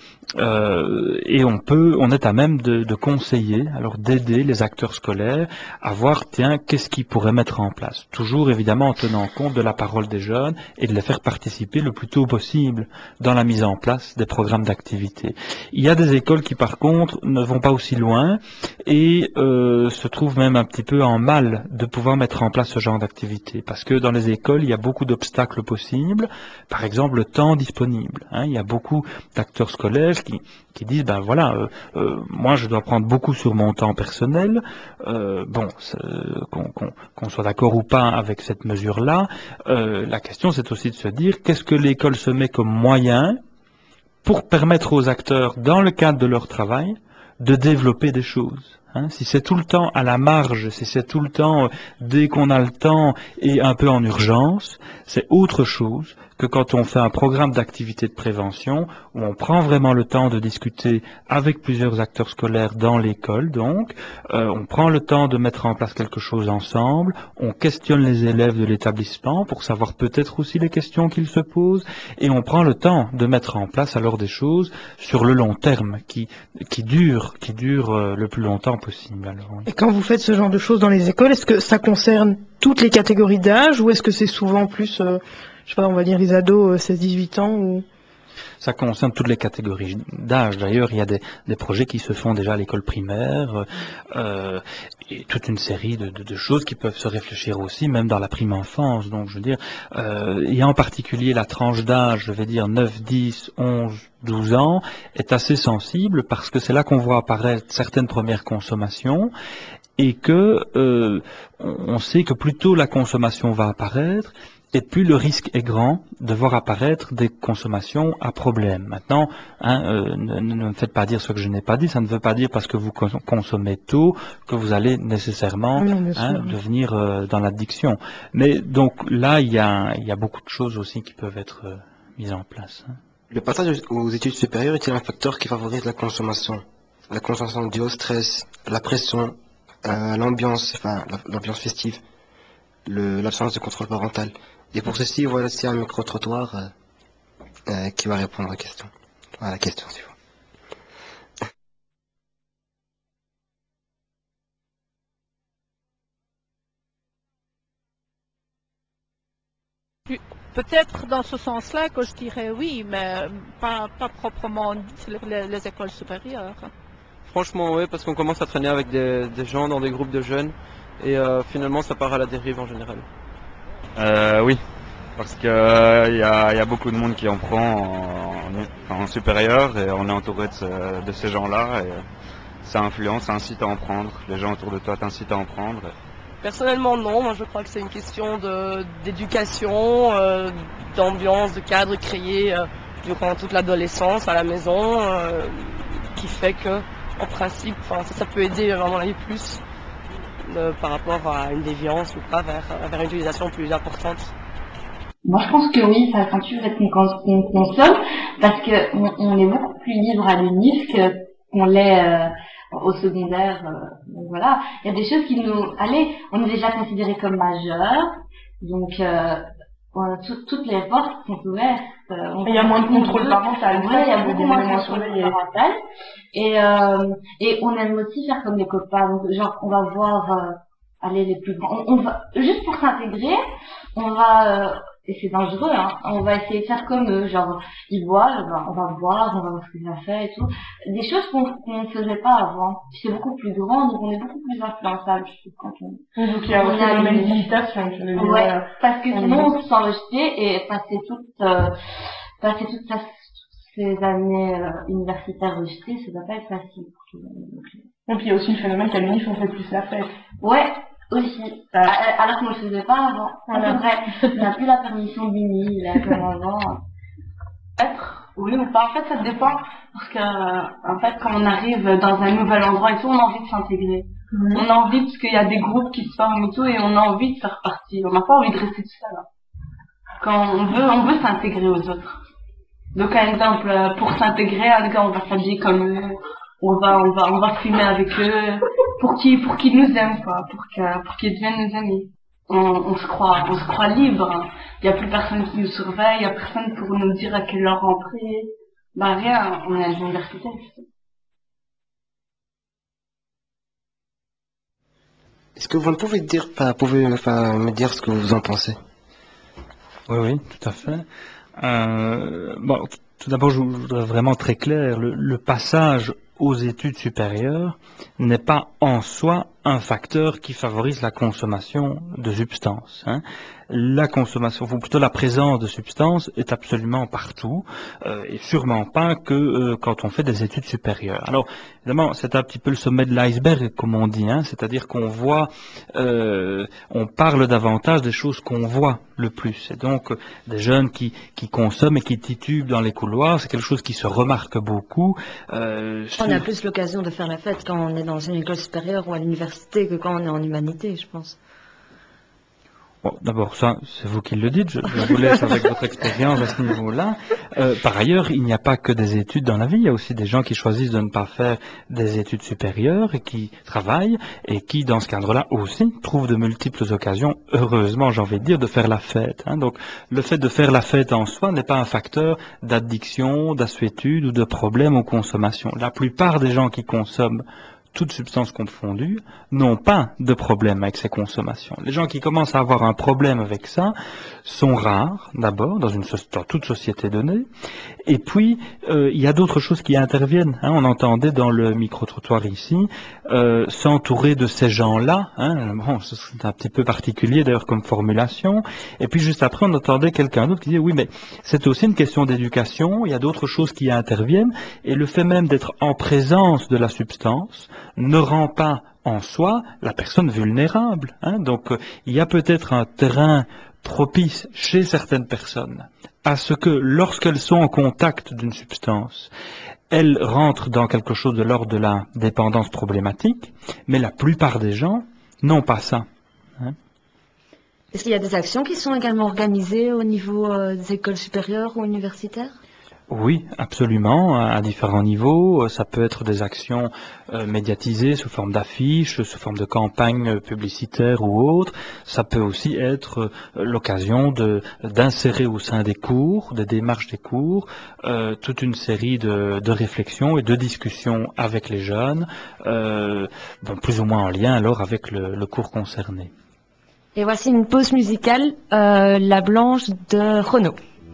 et on est à même de conseiller, alors d'aider les acteurs scolaires à voir, tiens, qu'est-ce qu'ils pourraient mettre en place. Toujours évidemment en tenant compte de la parole des jeunes et de les faire participer le plus tôt possible dans la mise en place des programmes d'activité. Il y a des écoles qui par contre ne vont pas aussi loin et se trouvent même un petit peu en mal de pouvoir mettre en place ce genre d'activité parce que dans les écoles il y a beaucoup d'obstacles possibles, par exemple le temps disponible, hein. Il y a beaucoup d'acteurs scolaires qui disent ben voilà, moi je dois prendre beaucoup sur mon temps personnel, bon, qu'on soit d'accord ou pas avec cette mesure-là, la question c'est aussi de se dire qu'est-ce que l'école se met comme moyen pour permettre aux acteurs, dans le cadre de leur travail, de développer des choses. Hein. Si c'est tout le temps à la marge, si c'est tout le temps dès qu'on a le temps et un peu en urgence, c'est autre chose que quand on fait un programme d'activité de prévention où on prend vraiment le temps de discuter avec plusieurs acteurs scolaires dans l'école, donc on prend le temps de mettre en place quelque chose ensemble, on questionne les élèves de l'établissement pour savoir peut-être aussi les questions qu'ils se posent et on prend le temps de mettre en place alors des choses sur le long terme qui durent le plus longtemps possible. Alors, oui. Et quand vous faites ce genre de choses dans les écoles, est-ce que ça concerne toutes les catégories d'âge ou est-ce que c'est souvent plus, je sais pas, on va dire les ados 16-18 ans ou... Ça concerne toutes les catégories d'âge. D'ailleurs, il y a des projets qui se font déjà à l'école primaire et toute une série de choses qui peuvent se réfléchir aussi, même dans la prime enfance. Donc, je veux dire, il y a en particulier la tranche d'âge, je vais dire 9, 10, 11, 12 ans, est assez sensible parce que c'est là qu'on voit apparaître certaines premières consommations et que on sait que plus tôt la consommation va apparaître, et plus le risque est grand de voir apparaître des consommations à problème. Maintenant, hein, ne me faites pas dire ce que je n'ai pas dit, ça ne veut pas dire parce que vous consommez tôt que vous allez nécessairement devenir dans l'addiction. Mais donc là, il y a beaucoup de choses aussi qui peuvent être mises en place. Hein. Le passage aux études supérieures est-il un facteur qui favorise la consommation? La consommation due au stress, la pression, l'ambiance, enfin l'ambiance festive, l'absence de contrôle parental. Et pour ceci, voilà, c'est un micro-trottoir qui va répondre à la question. À la question suivante. Peut-être dans ce sens-là que je dirais oui, mais pas proprement dit les écoles supérieures. Franchement, oui, parce qu'on commence à traîner avec des gens dans des groupes de jeunes et finalement ça part à la dérive en général. Oui, parce que il y a beaucoup de monde qui en prend en supérieur et on est entouré de ces gens-là et ça influence, ça incite à en prendre. Les gens autour de toi t'incitent à en prendre. Personnellement, non. Moi, je crois que c'est une question d'éducation, d'ambiance, de cadre créé durant toute l'adolescence à la maison, qui fait que, en principe, ça peut aider, à mon avis, plus par rapport à une déviance ou pas vers une utilisation plus importante. Moi, je pense que oui, ça accentue le fait qu'on consomme parce qu'on est beaucoup plus libre à l'UNIF qu'on l'est au secondaire. Donc voilà, il y a des choses qui nous... Allez, on est déjà considérés comme majeurs, donc toutes les portes sont ouvertes. Il y a moins de contrôle parental. Ouais, il y a beaucoup moins de contrôle surveillé. parental. Et on aime aussi faire comme les copains. Donc, genre, on va voir, aller les plus grands. On va, juste pour s'intégrer, on va, et c'est dangereux, hein, on va essayer de faire comme eux. Genre, ils boivent, on va boire, on va voir ce qu'ils ont fait et tout. Des choses qu'on ne faisait pas avant. Puis c'est beaucoup plus grand, donc on est beaucoup plus influençable, je trouve, quand on... Donc il y a un phénomène d'imitation, tu veux dire. Ouais, parce que sinon on se sent rejeté et passer toutes ces années universitaires rejetées, ça doit pas être facile pour tout le monde. Et puis il y a aussi le phénomène qu'à l'UNIF on fait plus la fête. Ouais, aussi. Alors qu'on le faisait pas avant. Voilà. C'est vrai, on n'a plus la permission d'UNI, là, comme avant. Oui ou pas, en fait ça dépend, parce que en fait quand on arrive dans un nouvel endroit et tout, on a envie de s'intégrer. On a envie, parce qu'il y a des groupes qui se forment et tout, et on a envie de faire partie. On n'a pas envie de rester tout seul. Quand on veut s'intégrer aux autres. Donc, par exemple, pour s'intégrer, on va s'habiller comme eux, on va fumer avec eux, pour qu'ils nous aiment, quoi, pour qu'ils deviennent nos amis. On se croit libre. Hein. Il y a plus personne qui nous surveille, il y a personne pour nous dire à quelle heure rentrer. Bah, rien, on est à l'université. Est-ce que vous pouvez me dire ce que vous en pensez? Oui, tout à fait. Bon, tout d'abord, je voudrais vraiment très clair, le passage aux études supérieures n'est pas en soi un facteur qui favorise la consommation de substances. Hein. La consommation, ou plutôt la présence de substances est absolument partout, et sûrement pas que quand on fait des études supérieures. Alors, évidemment, c'est un petit peu le sommet de l'iceberg, comme on dit, hein, c'est-à-dire qu'on voit, on parle davantage des choses qu'on voit le plus. Et donc, des jeunes qui consomment et qui titubent dans les couloirs, c'est quelque chose qui se remarque beaucoup. On a plus l'occasion de faire la fête quand on est dans une école supérieure ou à l'université que quand on est en humanité, je pense. Bon, d'abord, ça, c'est vous qui le dites, je vous laisse avec votre expérience à ce niveau-là. Par ailleurs, il n'y a pas que des études dans la vie, il y a aussi des gens qui choisissent de ne pas faire des études supérieures et qui travaillent et qui, dans ce cadre-là aussi, trouvent de multiples occasions, heureusement, j'ai envie de dire, de faire la fête. Hein. Donc, le fait de faire la fête en soi n'est pas un facteur d'addiction, d'assuétude ou de problème aux consommations. La plupart des gens qui consomment toutes substances confondues, n'ont pas de problème avec ces consommations. Les gens qui commencent à avoir un problème avec ça sont rares, d'abord, dans toute société donnée, et puis il y a d'autres choses qui interviennent. Hein. On entendait dans le micro-trottoir ici, s'entourer de ces gens-là, hein. Bon, c'est un petit peu particulier d'ailleurs comme formulation, et puis juste après on entendait quelqu'un d'autre qui disait oui mais c'est aussi une question d'éducation, il y a d'autres choses qui interviennent, et le fait même d'être en présence de la substance ne rend pas en soi la personne vulnérable. Hein. Donc il y a peut-être un terrain propice chez certaines personnes à ce que lorsqu'elles sont en contact d'une substance, elles rentrent dans quelque chose de l'ordre de la dépendance problématique, mais la plupart des gens n'ont pas ça. Hein. Est-ce qu'il y a des actions qui sont également organisées au niveau des écoles supérieures ou universitaires ? Oui, absolument, à différents niveaux. Ça peut être des actions médiatisées sous forme d'affiches, sous forme de campagnes publicitaires ou autres. Ça peut aussi être l'occasion d'insérer au sein des cours, des démarches des cours, toute une série de réflexions et de discussions avec les jeunes, plus ou moins en lien alors avec le cours concerné. Et voici une pause musicale, La Blanche de Renaud.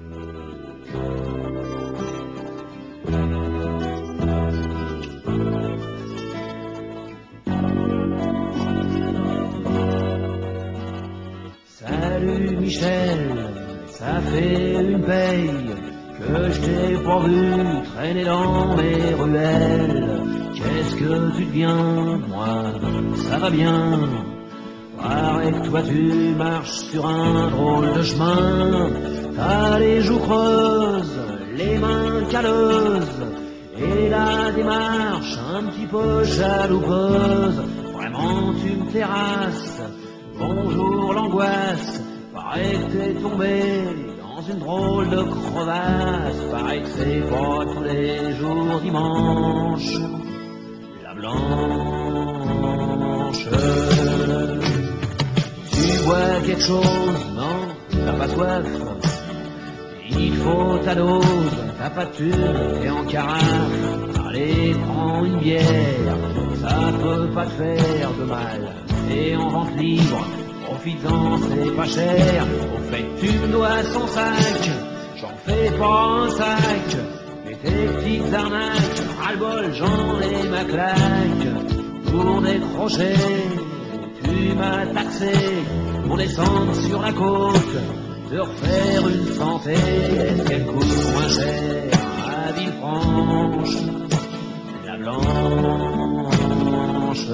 Salut Michel, ça fait une paye que je t'ai pas vu traîner dans mes ruelles. Qu'est-ce que tu deviens? Moi, ça va bien. Paraît que toi tu marches sur un drôle de chemin. T'as les joues creuses, les mains calleuses, et la démarche un petit peu chaloupeuse. Vraiment tu me terrasses. Bonjour l'angoisse, paraît que t'es tombé dans une drôle de crevasse. Paraît que c'est pas tous les jours dimanche. blanche. Tu bois quelque chose, non? T'as pas soif? Il faut ta dose, t'as pas de thune, t'es en carafe. Allez, prends une bière, ça peut pas te faire de mal. Et en vente libre, profitant, c'est pas cher. Au fait, tu me dois 100 sacs, j'en fais pas un sac. Mais tes petites arnaques, ras-le-bol, j'en ai ma claque. Pour décrocher, tu m'as taxé. Pour descendre sur la côte, de refaire une santé. Est-ce qu'elle coûte moins cher à Villefranche, la blanche?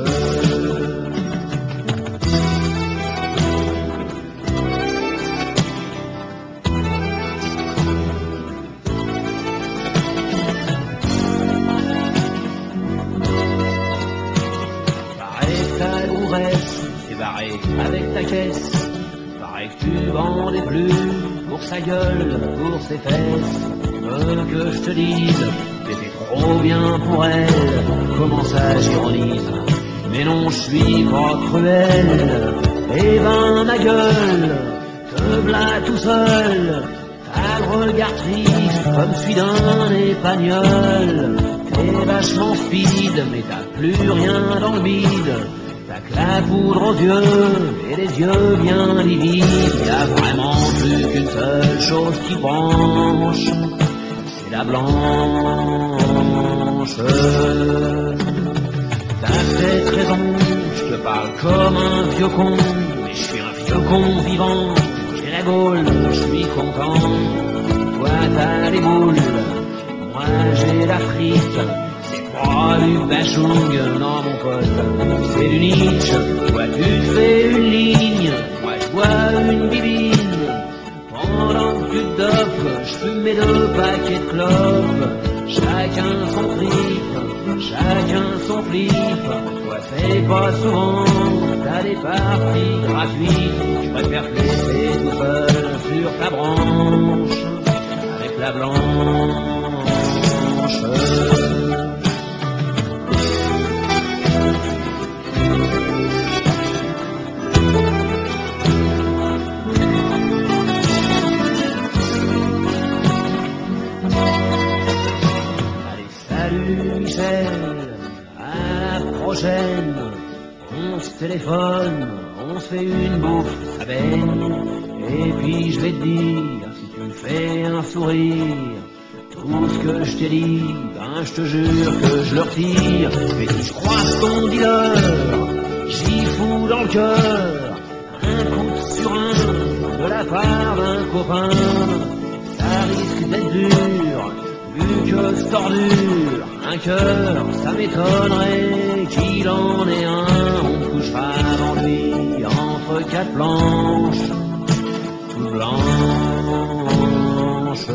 C'est barré avec ta caisse. Paraît que tu vends des plumes pour sa gueule, pour ses fesses. Veux que je te dise que t'es trop bien pour elle. Comment ça j'ironise? Mais non, je suis pas cruel. Eh ben ma gueule, te v'là tout seul. T'as le regard triste comme celui d'un épagnol. T'es vachement speed, mais t'as plus rien dans le bide. T'as que la poudre aux yeux et les yeux bien livides. Y'a vraiment plus qu'une seule chose qui penche, c'est la blanche. T'as peut-être raison, je te parle comme un vieux con, mais je suis un vieux con vivant. J'ai la gaule, je suis content. Toi t'as les boules, moi j'ai la frite. Oh, du bachung, non mon pote, c'est du Nietzsche. Toi tu te fais une ligne, moi je bois une bibine. Pendant que tu te dopes, je fume mes 2 paquets de clopes. Chacun son trip, chacun son flip. Toi c'est pas souvent, t'as des parties gratuites. Je préfère te laisser tout seul sur ta branche, avec la blanche. Salut Michel, à la prochaine. On se téléphone, on se fait une bouffe, ça baigne. Et puis je vais te dire, si tu me fais un sourire, tout ce que je t'ai dit, ben je te jure que je le retire. Mais si je croise ton dealer, j'y fous dans le cœur un coup sur un de la part d'un copain. Ça risque d'être dur, vu que c'est ordure, un cœur, ça m'étonnerait qu'il en ait un. On couchera dans lui entre 4 planches, toutes blanches.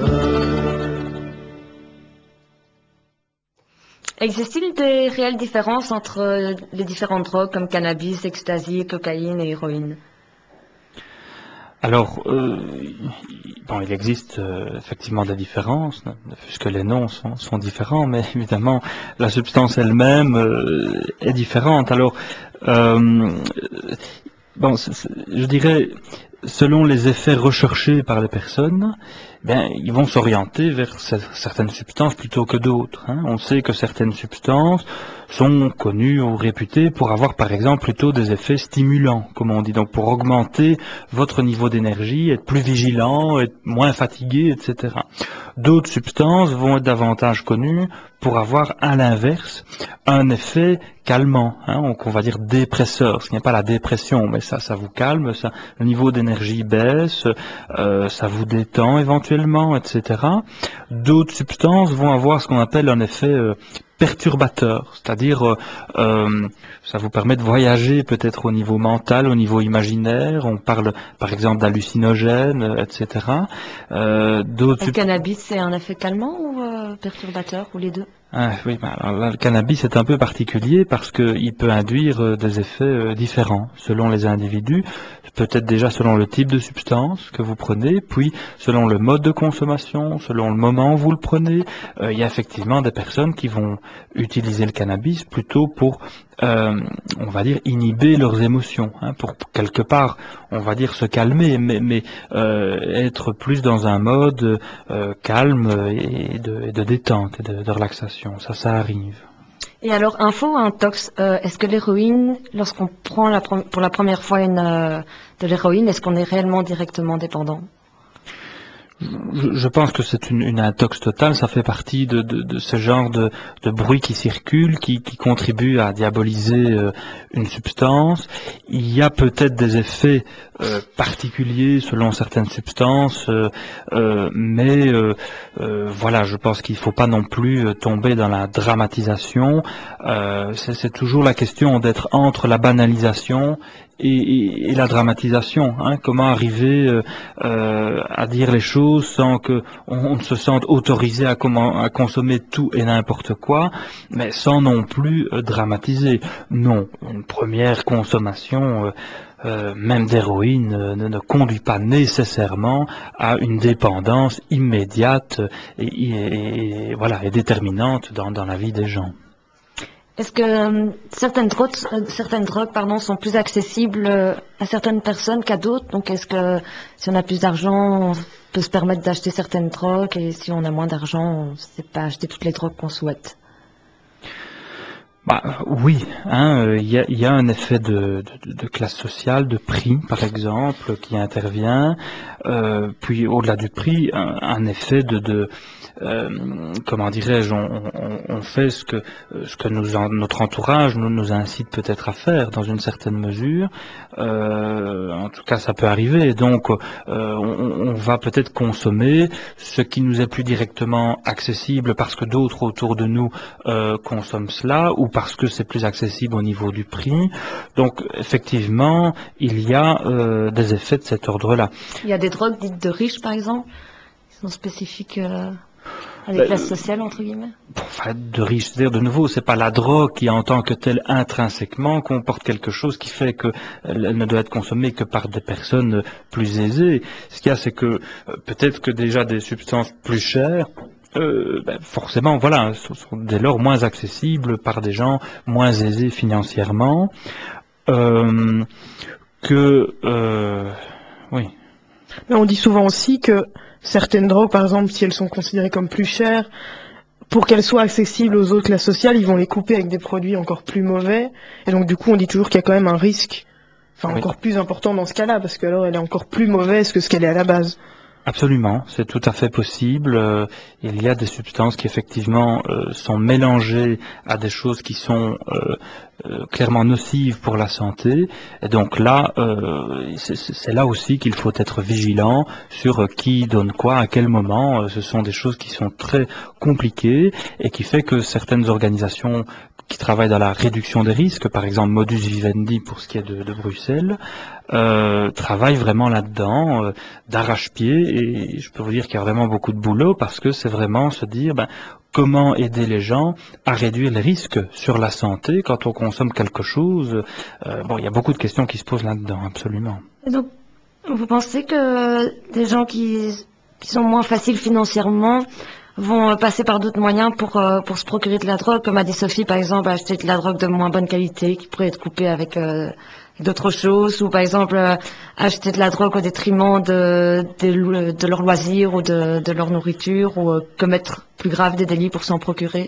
Existe-t-il des réelles différences entre les différentes drogues comme cannabis, ecstasy, cocaïne et héroïne? Alors, bon, il existe effectivement des différences, puisque les noms sont différents, mais évidemment, la substance elle-même est différente. Alors, bon, je dirais, selon les effets recherchés par les personnes, ben, ils vont s'orienter vers certaines substances plutôt que d'autres. Hein. On sait que certaines substances sont connues ou réputées pour avoir par exemple plutôt des effets stimulants, comme on dit, donc pour augmenter votre niveau d'énergie, être plus vigilant, être moins fatigué, etc. D'autres substances vont être davantage connues pour avoir à l'inverse un effet calmant, hein, donc on va dire dépresseur, ce n'est pas la dépression, mais ça vous calme, le niveau d'énergie baisse, ça vous détend éventuellement, etc. D'autres substances vont avoir ce qu'on appelle un effet perturbateur, c'est-à-dire ça vous permet de voyager peut-être au niveau mental, au niveau imaginaire, on parle par exemple d'hallucinogènes, etc. Le cannabis, c'est un effet calmant ou perturbateur ou les deux? Oui, alors là, le cannabis est un peu particulier parce qu'il peut induire des effets différents selon les individus, peut-être déjà selon le type de substance que vous prenez, puis selon le mode de consommation, selon le moment où vous le prenez. Il y a effectivement des personnes qui vont utiliser le cannabis plutôt pour, on va dire, inhiber leurs émotions, pour quelque part, on va dire, se calmer, mais être plus dans un mode calme et de détente et de relaxation. Ça arrive. Et alors, info, un tox, est-ce que l'héroïne, lorsqu'on prend pour la première fois de l'héroïne, est-ce qu'on est réellement directement dépendant? Je pense que c'est une intox totale, ça fait partie de ce genre de bruit qui circule, qui contribue à diaboliser une substance. Il y a peut-être des effets particuliers selon certaines substances, mais voilà, je pense qu'il ne faut pas non plus tomber dans la dramatisation. C'est toujours la question d'être entre la banalisation et la dramatisation. Comment arriver à dire les choses sans que on se sente autorisé à consommer tout et n'importe quoi, mais sans non plus dramatiser. Non, une première consommation même d'héroïne ne conduit pas nécessairement à une dépendance immédiate et déterminante dans la vie des gens. Est-ce que certaines drogues, sont plus accessibles à certaines personnes qu'à d'autres? Donc, est-ce que si on a plus d'argent, on peut se permettre d'acheter certaines drogues, et si on a moins d'argent, on ne sait pas acheter toutes les drogues qu'on souhaite? Oui, il y a un effet de classe sociale, de prix par exemple, qui intervient. Puis au-delà du prix, un effet comment dirais-je, on fait ce que notre entourage nous incite peut-être à faire dans une certaine mesure. En tout cas, ça peut arriver. Donc, on va peut-être consommer ce qui nous est plus directement accessible parce que d'autres autour de nous consomment cela, ou parce que c'est plus accessible au niveau du prix. Donc, effectivement, il y a des effets de cet ordre-là. Il y a des drogues dites de riches, par exemple, qui sont spécifiques à des classes sociales, entre guillemets? De riches, c'est-à-dire de nouveau, c'est pas la drogue qui en tant que telle intrinsèquement comporte quelque chose qui fait qu'elle ne doit être consommée que par des personnes plus aisées. Ce qu'il y a, c'est que peut-être que déjà des substances plus chères forcément, voilà, sont dès lors moins accessibles par des gens moins aisés financièrement. Oui. Mais on dit souvent aussi que certaines drogues, par exemple, si elles sont considérées comme plus chères, pour qu'elles soient accessibles aux autres classes sociales, ils vont les couper avec des produits encore plus mauvais. Et donc, du coup, on dit toujours qu'il y a quand même un risque, encore plus important dans ce cas-là, parce que alors elle est encore plus mauvaise que ce qu'elle est à la base. Absolument, c'est tout à fait possible. Il y a des substances qui effectivement sont mélangées à des choses qui sont clairement nocives pour la santé. Et donc là, c'est là aussi qu'il faut être vigilant sur qui donne quoi, à quel moment. Ce sont des choses qui sont très compliquées et qui fait que certaines organisations qui travaillent dans la réduction des risques, par exemple Modus Vivendi pour ce qui est de Bruxelles, travaillent vraiment là-dedans, d'arrache-pied, et je peux vous dire qu'il y a vraiment beaucoup de boulot parce que c'est vraiment se dire comment aider les gens à réduire les risques sur la santé quand on consomme quelque chose. Il y a beaucoup de questions qui se posent là-dedans, absolument. Et donc, vous pensez que des gens qui sont moins faciles financièrement vont passer par d'autres moyens pour se procurer de la drogue, comme a dit Sophie, par exemple, acheter de la drogue de moins bonne qualité qui pourrait être coupée avec d'autres choses, ou par exemple acheter de la drogue au détriment de leurs loisirs ou de leur nourriture, ou commettre plus grave des délits pour s'en procurer?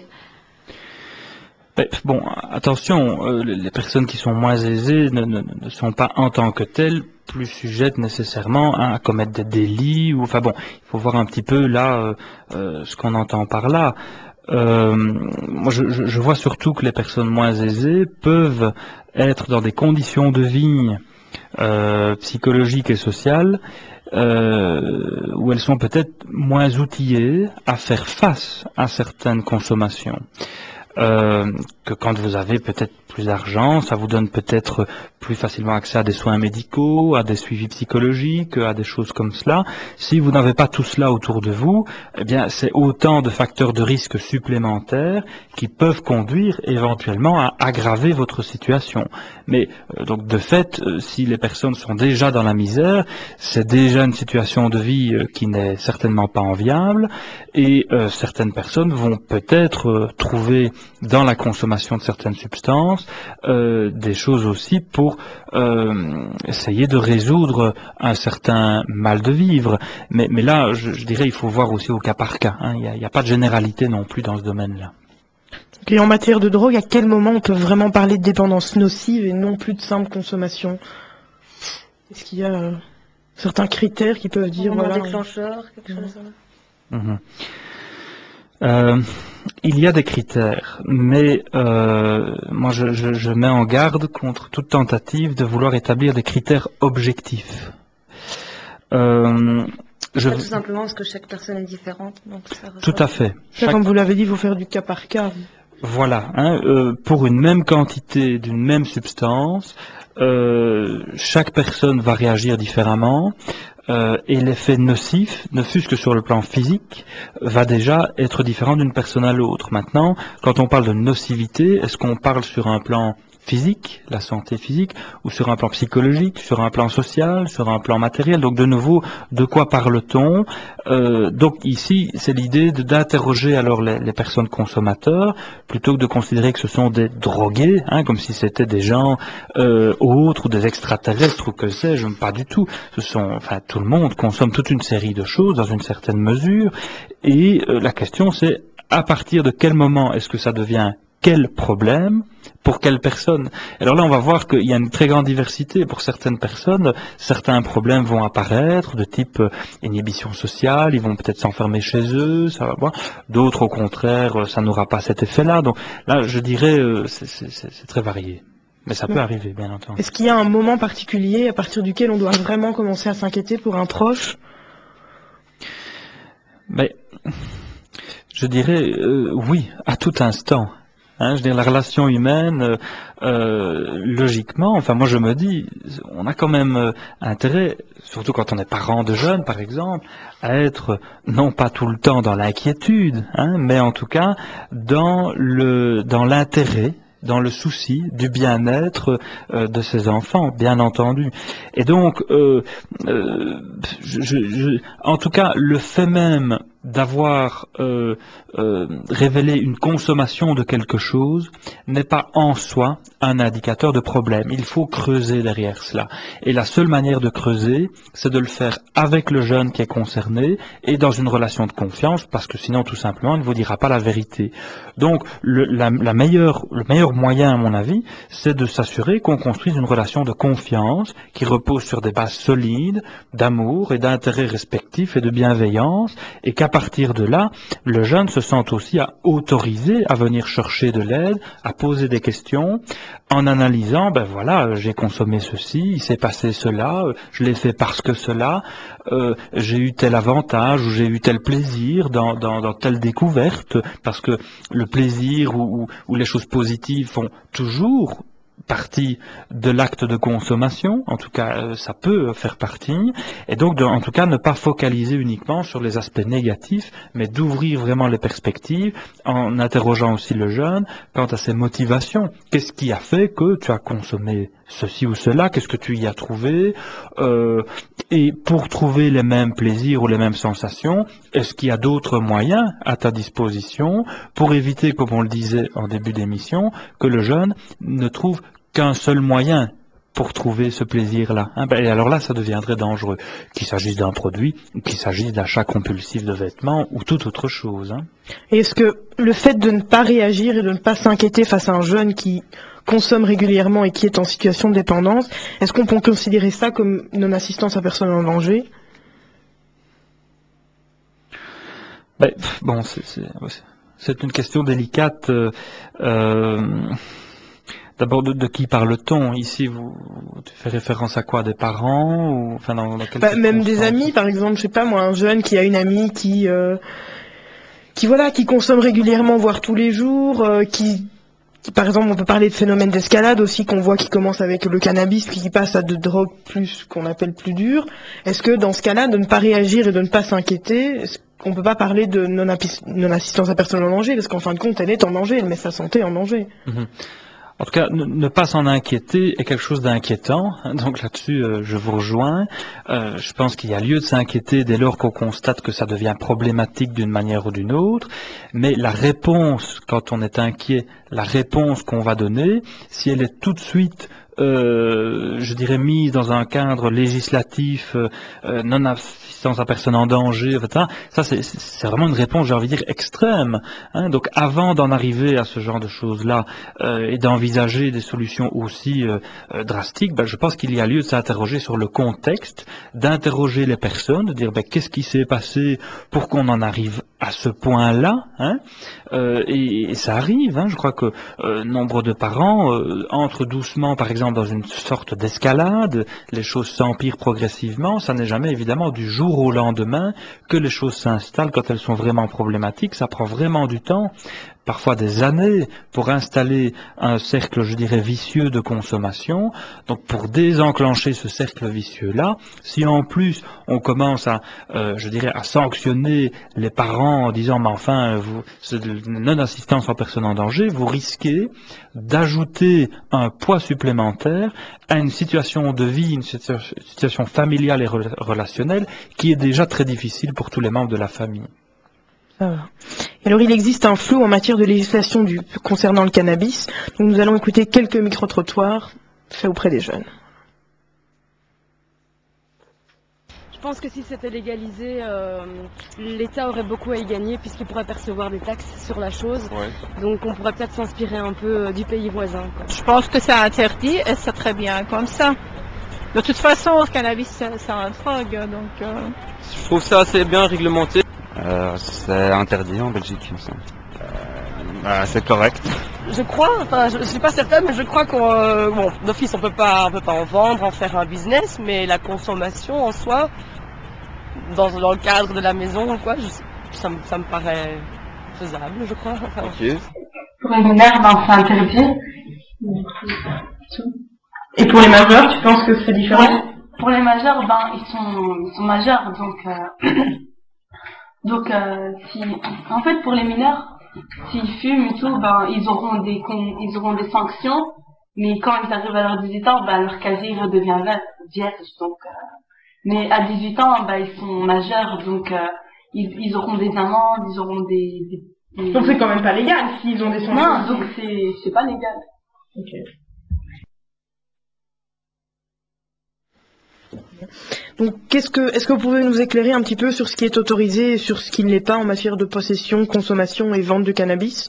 Bon, attention, les personnes qui sont moins aisées ne sont pas en tant que telles plus sujettes nécessairement à commettre des délits, il faut voir un petit peu là ce qu'on entend par là. Moi, je vois surtout que les personnes moins aisées peuvent être dans des conditions de vie psychologiques et sociales où elles sont peut-être moins outillées à faire face à certaines consommations. que quand vous avez peut-être plus d'argent, ça vous donne peut-être plus facilement accès à des soins médicaux, à des suivis psychologiques, à des choses comme cela. Si vous n'avez pas tout cela autour de vous, eh bien, c'est autant de facteurs de risque supplémentaires qui peuvent conduire éventuellement à aggraver votre situation. Mais donc de fait, si les personnes sont déjà dans la misère, c'est déjà une situation de vie qui n'est certainement pas enviable, et certaines personnes vont peut-être trouver dans la consommation de certaines substances des choses aussi pour essayer de résoudre un certain mal de vivre. Mais là, je dirais, il faut voir aussi au cas par cas, hein. Il n'y a pas de généralité non plus dans ce domaine-là. Et en matière de drogue, à quel moment on peut vraiment parler de dépendance nocive et non plus de simple consommation? Est-ce qu'il y a certains critères qui peuvent dire, Un moment voilà... déclencheur, quelque chose. Il y a des critères, mais moi je mets en garde contre toute tentative de vouloir établir des critères objectifs. Tout simplement parce que chaque personne est différente. Donc ça tout à fait. Comme vous l'avez dit, il faut faire du cas par cas. Voilà, hein, pour une même quantité d'une même substance, chaque personne va réagir différemment. Et l'effet nocif, ne fût-ce que sur le plan physique, va déjà être différent d'une personne à l'autre. Maintenant, quand on parle de nocivité, est-ce qu'on parle sur un plan physique, la santé physique, ou sur un plan psychologique, sur un plan social, sur un plan matériel? Donc de nouveau, de quoi parle-t-on? Donc ici, c'est l'idée d'interroger alors les personnes consommateurs, plutôt que de considérer que ce sont des drogués, hein, comme si c'était des gens autres, ou des extraterrestres, ou que sais-je, pas du tout. Ce sont, enfin, tout le monde consomme toute une série de choses dans une certaine mesure, et la question c'est, à partir de quel moment est-ce que ça devient quel problème pour quelle personne? Alors là, on va voir qu'il y a une très grande diversité. Pour certaines personnes, certains problèmes vont apparaître de type inhibition sociale, ils vont peut-être s'enfermer chez eux, ça va voir. D'autres, au contraire, ça n'aura pas cet effet-là. Donc là, je dirais, c'est très varié. Mais ça peut arriver, bien entendu. Est-ce qu'il y a un moment particulier à partir duquel on doit vraiment commencer à s'inquiéter pour un proche? Mais je dirais oui, à tout instant. Hein, je veux dire, la relation humaine, logiquement, enfin moi je me dis, on a quand même intérêt, surtout quand on est parent de jeunes par exemple, à être non pas tout le temps dans l'inquiétude, hein, mais en tout cas dans l'intérêt, dans le souci du bien-être de ses enfants, bien entendu. Et donc, en tout cas, le fait même d'avoir révélé une consommation de quelque chose n'est pas en soi un indicateur de problème. Il faut creuser derrière cela. Et la seule manière de creuser, c'est de le faire avec le jeune qui est concerné et dans une relation de confiance, parce que sinon, tout simplement, il ne vous dira pas la vérité. Donc, le meilleur moyen, à mon avis, c'est de s'assurer qu'on construise une relation de confiance qui repose sur des bases solides, d'amour et d'intérêt respectif et de bienveillance, et qu'à partir de là, le jeune se sente aussi autorisé à venir chercher de l'aide, à poser des questions, en analysant, ben voilà, j'ai consommé ceci, il s'est passé cela, je l'ai fait parce que cela, j'ai eu tel avantage ou j'ai eu tel plaisir dans telle découverte, parce que le plaisir ou les choses positives font toujours partie de l'acte de consommation, en tout cas ça peut faire partie, et donc en tout cas ne pas focaliser uniquement sur les aspects négatifs, mais d'ouvrir vraiment les perspectives en interrogeant aussi le jeune quant à ses motivations. Qu'est-ce qui a fait que tu as consommé ceci ou cela? Qu'est-ce que tu y as trouvé? Et pour trouver les mêmes plaisirs ou les mêmes sensations, est-ce qu'il y a d'autres moyens à ta disposition pour éviter, comme on le disait en début d'émission, que le jeune ne trouve qu'un seul moyen pour trouver ce plaisir-là, hein? Et alors là, ça deviendrait dangereux, qu'il s'agisse d'un produit, qu'il s'agisse d'achat compulsif de vêtements ou toute autre chose, hein. Et est-ce que le fait de ne pas réagir et de ne pas s'inquiéter face à un jeune qui consomme régulièrement et qui est en situation de dépendance, est-ce qu'on peut considérer ça comme non-assistance à personne en danger? Ben, bon, c'est une question délicate. D'abord, de qui parle-t-on? Ici, tu fais référence à quoi? Des parents ou enfin dans quelle Même des amis, par exemple, je sais pas moi, un jeune qui a une amie qui qui consomment régulièrement, voire tous les jours, par exemple, on peut parler de phénomène d'escalade aussi qu'on voit qui commence avec le cannabis, qui passe à de drogues plus qu'on appelle plus dures. Est-ce que dans ce cas-là, de ne pas réagir et de ne pas s'inquiéter, est-ce qu'on peut pas parler de non-assistance à personne en danger, parce qu'en fin de compte, elle est en danger, elle met sa santé en danger. En tout cas, ne pas s'en inquiéter est quelque chose d'inquiétant. Donc là-dessus, je vous rejoins. Je pense qu'il y a lieu de s'inquiéter dès lors qu'on constate que ça devient problématique d'une manière ou d'une autre. Mais la réponse, quand on est inquiet, la réponse qu'on va donner, si elle est tout de suite je dirais mise dans un cadre législatif, non-assistance à personne en danger, etc. Ça, c'est vraiment une réponse, j'ai envie de dire, extrême. Hein. Donc, avant d'en arriver à ce genre de choses-là et d'envisager des solutions aussi drastiques, je pense qu'il y a lieu de s'interroger sur le contexte, d'interroger les personnes, de dire qu'est-ce qui s'est passé pour qu'on en arrive à ce point-là. Hein. Et ça arrive. Hein. Je crois que nombre de parents entrent doucement, par exemple, dans une sorte d'escalade, les choses s'empirent progressivement, ça n'est jamais évidemment du jour au lendemain que les choses s'installent quand elles sont vraiment problématiques, ça prend vraiment du temps, parfois des années, pour installer un cercle, je dirais, vicieux de consommation. Donc pour désenclencher ce cercle vicieux-là, si en plus on commence à, je dirais, à sanctionner les parents en disant, mais enfin, non-assistance en personne en danger, vous risquez d'ajouter un poids supplémentaire à une situation de vie, une situation familiale et relationnelle qui est déjà très difficile pour tous les membres de la famille. Alors il existe un flou en matière de législation concernant le cannabis, donc nous allons écouter quelques micro-trottoirs faits auprès des jeunes. Je pense que si c'était légalisé, l'État aurait beaucoup à y gagner puisqu'il pourrait percevoir des taxes sur la chose. Ouais. Donc on pourrait peut-être s'inspirer un peu du pays voisin. Quoi. Je pense que c'est interdit et c'est très bien comme ça. De toute façon, le cannabis, c'est un drogue, donc... Je trouve ça assez bien réglementé. C'est interdit en Belgique, il me semble. C'est correct. Je crois, enfin je suis pas certaine, mais je crois qu'on, bon, d'office on peut pas en vendre, en faire un business, mais la consommation en soi, dans le cadre de la maison ou quoi, ça me paraît faisable, je crois. Enfin, ok. Pour les mineurs, c'est interdit. Et pour les majeurs, tu penses que c'est différent? Ouais. Pour les majeurs, ils sont majeurs, donc en fait pour les mineurs, s'ils fument et tout, ils auront des sanctions, mais quand ils arrivent à leurs 18 ans, leur casier redevient vierge, donc mais à 18 ans, ils sont majeurs, donc ils auront des amendes, ils auront des... Donc c'est quand même pas légal s'ils ont des sanctions. Non, donc c'est pas légal. Ok. Donc, est-ce que vous pouvez nous éclairer un petit peu sur ce qui est autorisé et sur ce qui ne l'est pas en matière de possession, consommation et vente de cannabis?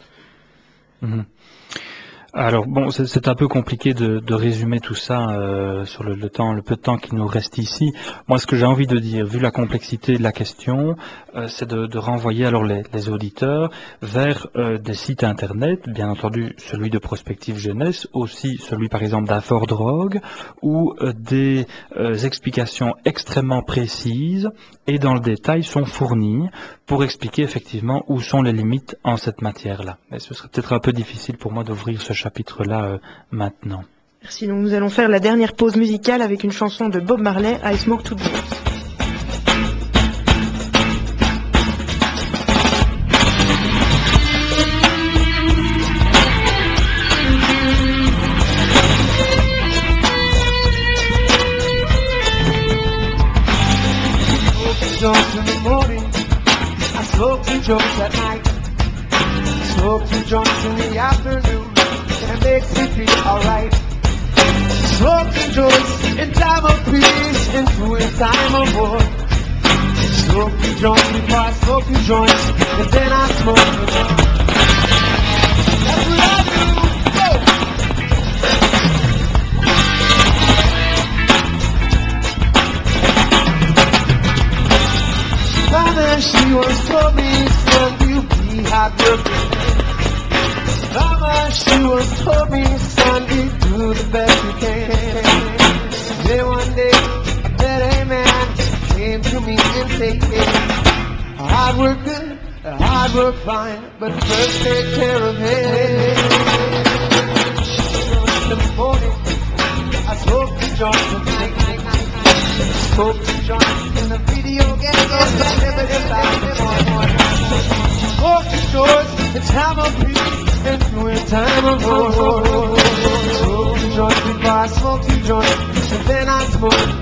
Alors bon, c'est un peu compliqué de résumer tout ça sur le peu de temps qui nous reste ici. Moi, ce que j'ai envie de dire, vu la complexité de la question, c'est de renvoyer alors les auditeurs vers des sites internet, bien entendu celui de Prospective Jeunesse, aussi celui par exemple d'Infordrogue, où des explications extrêmement précises et dans le détail sont fournies pour expliquer effectivement où sont les limites en cette matière-là. Mais ce serait peut-être un peu difficile pour moi d'ouvrir ce chapitre-là maintenant. Merci. Donc nous allons faire la dernière pause musicale avec une chanson de Bob Marley, I Smoke Two Joints. Smoke two joints at night, smoke two joints in the afternoon, and it makes me feel alright. Smoke two joints in time of peace, into a time of war. Smoke two joints before I smoke two joints, and then I smoke the joint. That's what I do. Mama, she once told me, son, you be hard-working. Mama, she once told me, son, you do the best you can. Then one day, I met a man, came to me and said, hey, a hard worker, Hard work fine, but first take care of it. In the morning, I smoke the joint with Mike. Smoke the joint in the video game. Walk the shores, it's time of peace, and doing time of war. Smoke the joint before I smoke the joint, and then I smoke.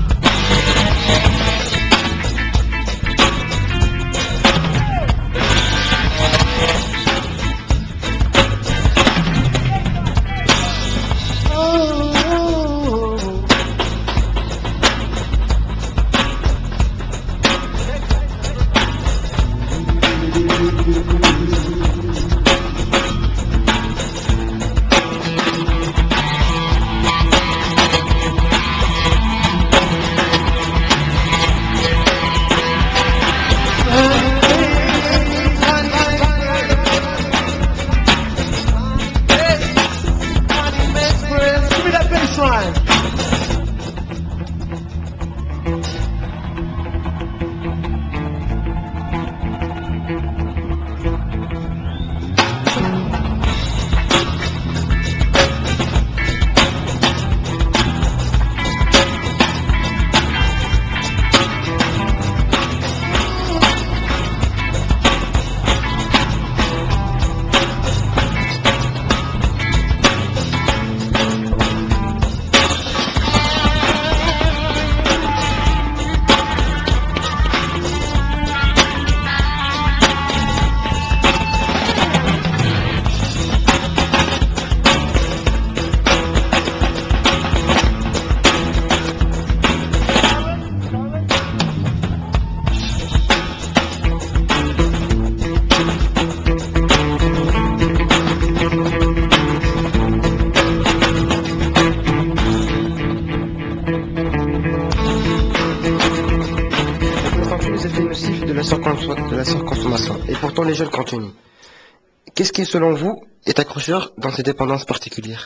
De la surconsommation. Et pourtant les jeunes continuent. Qu'est-ce qui, selon vous, est accrocheur dans ces dépendances particulières?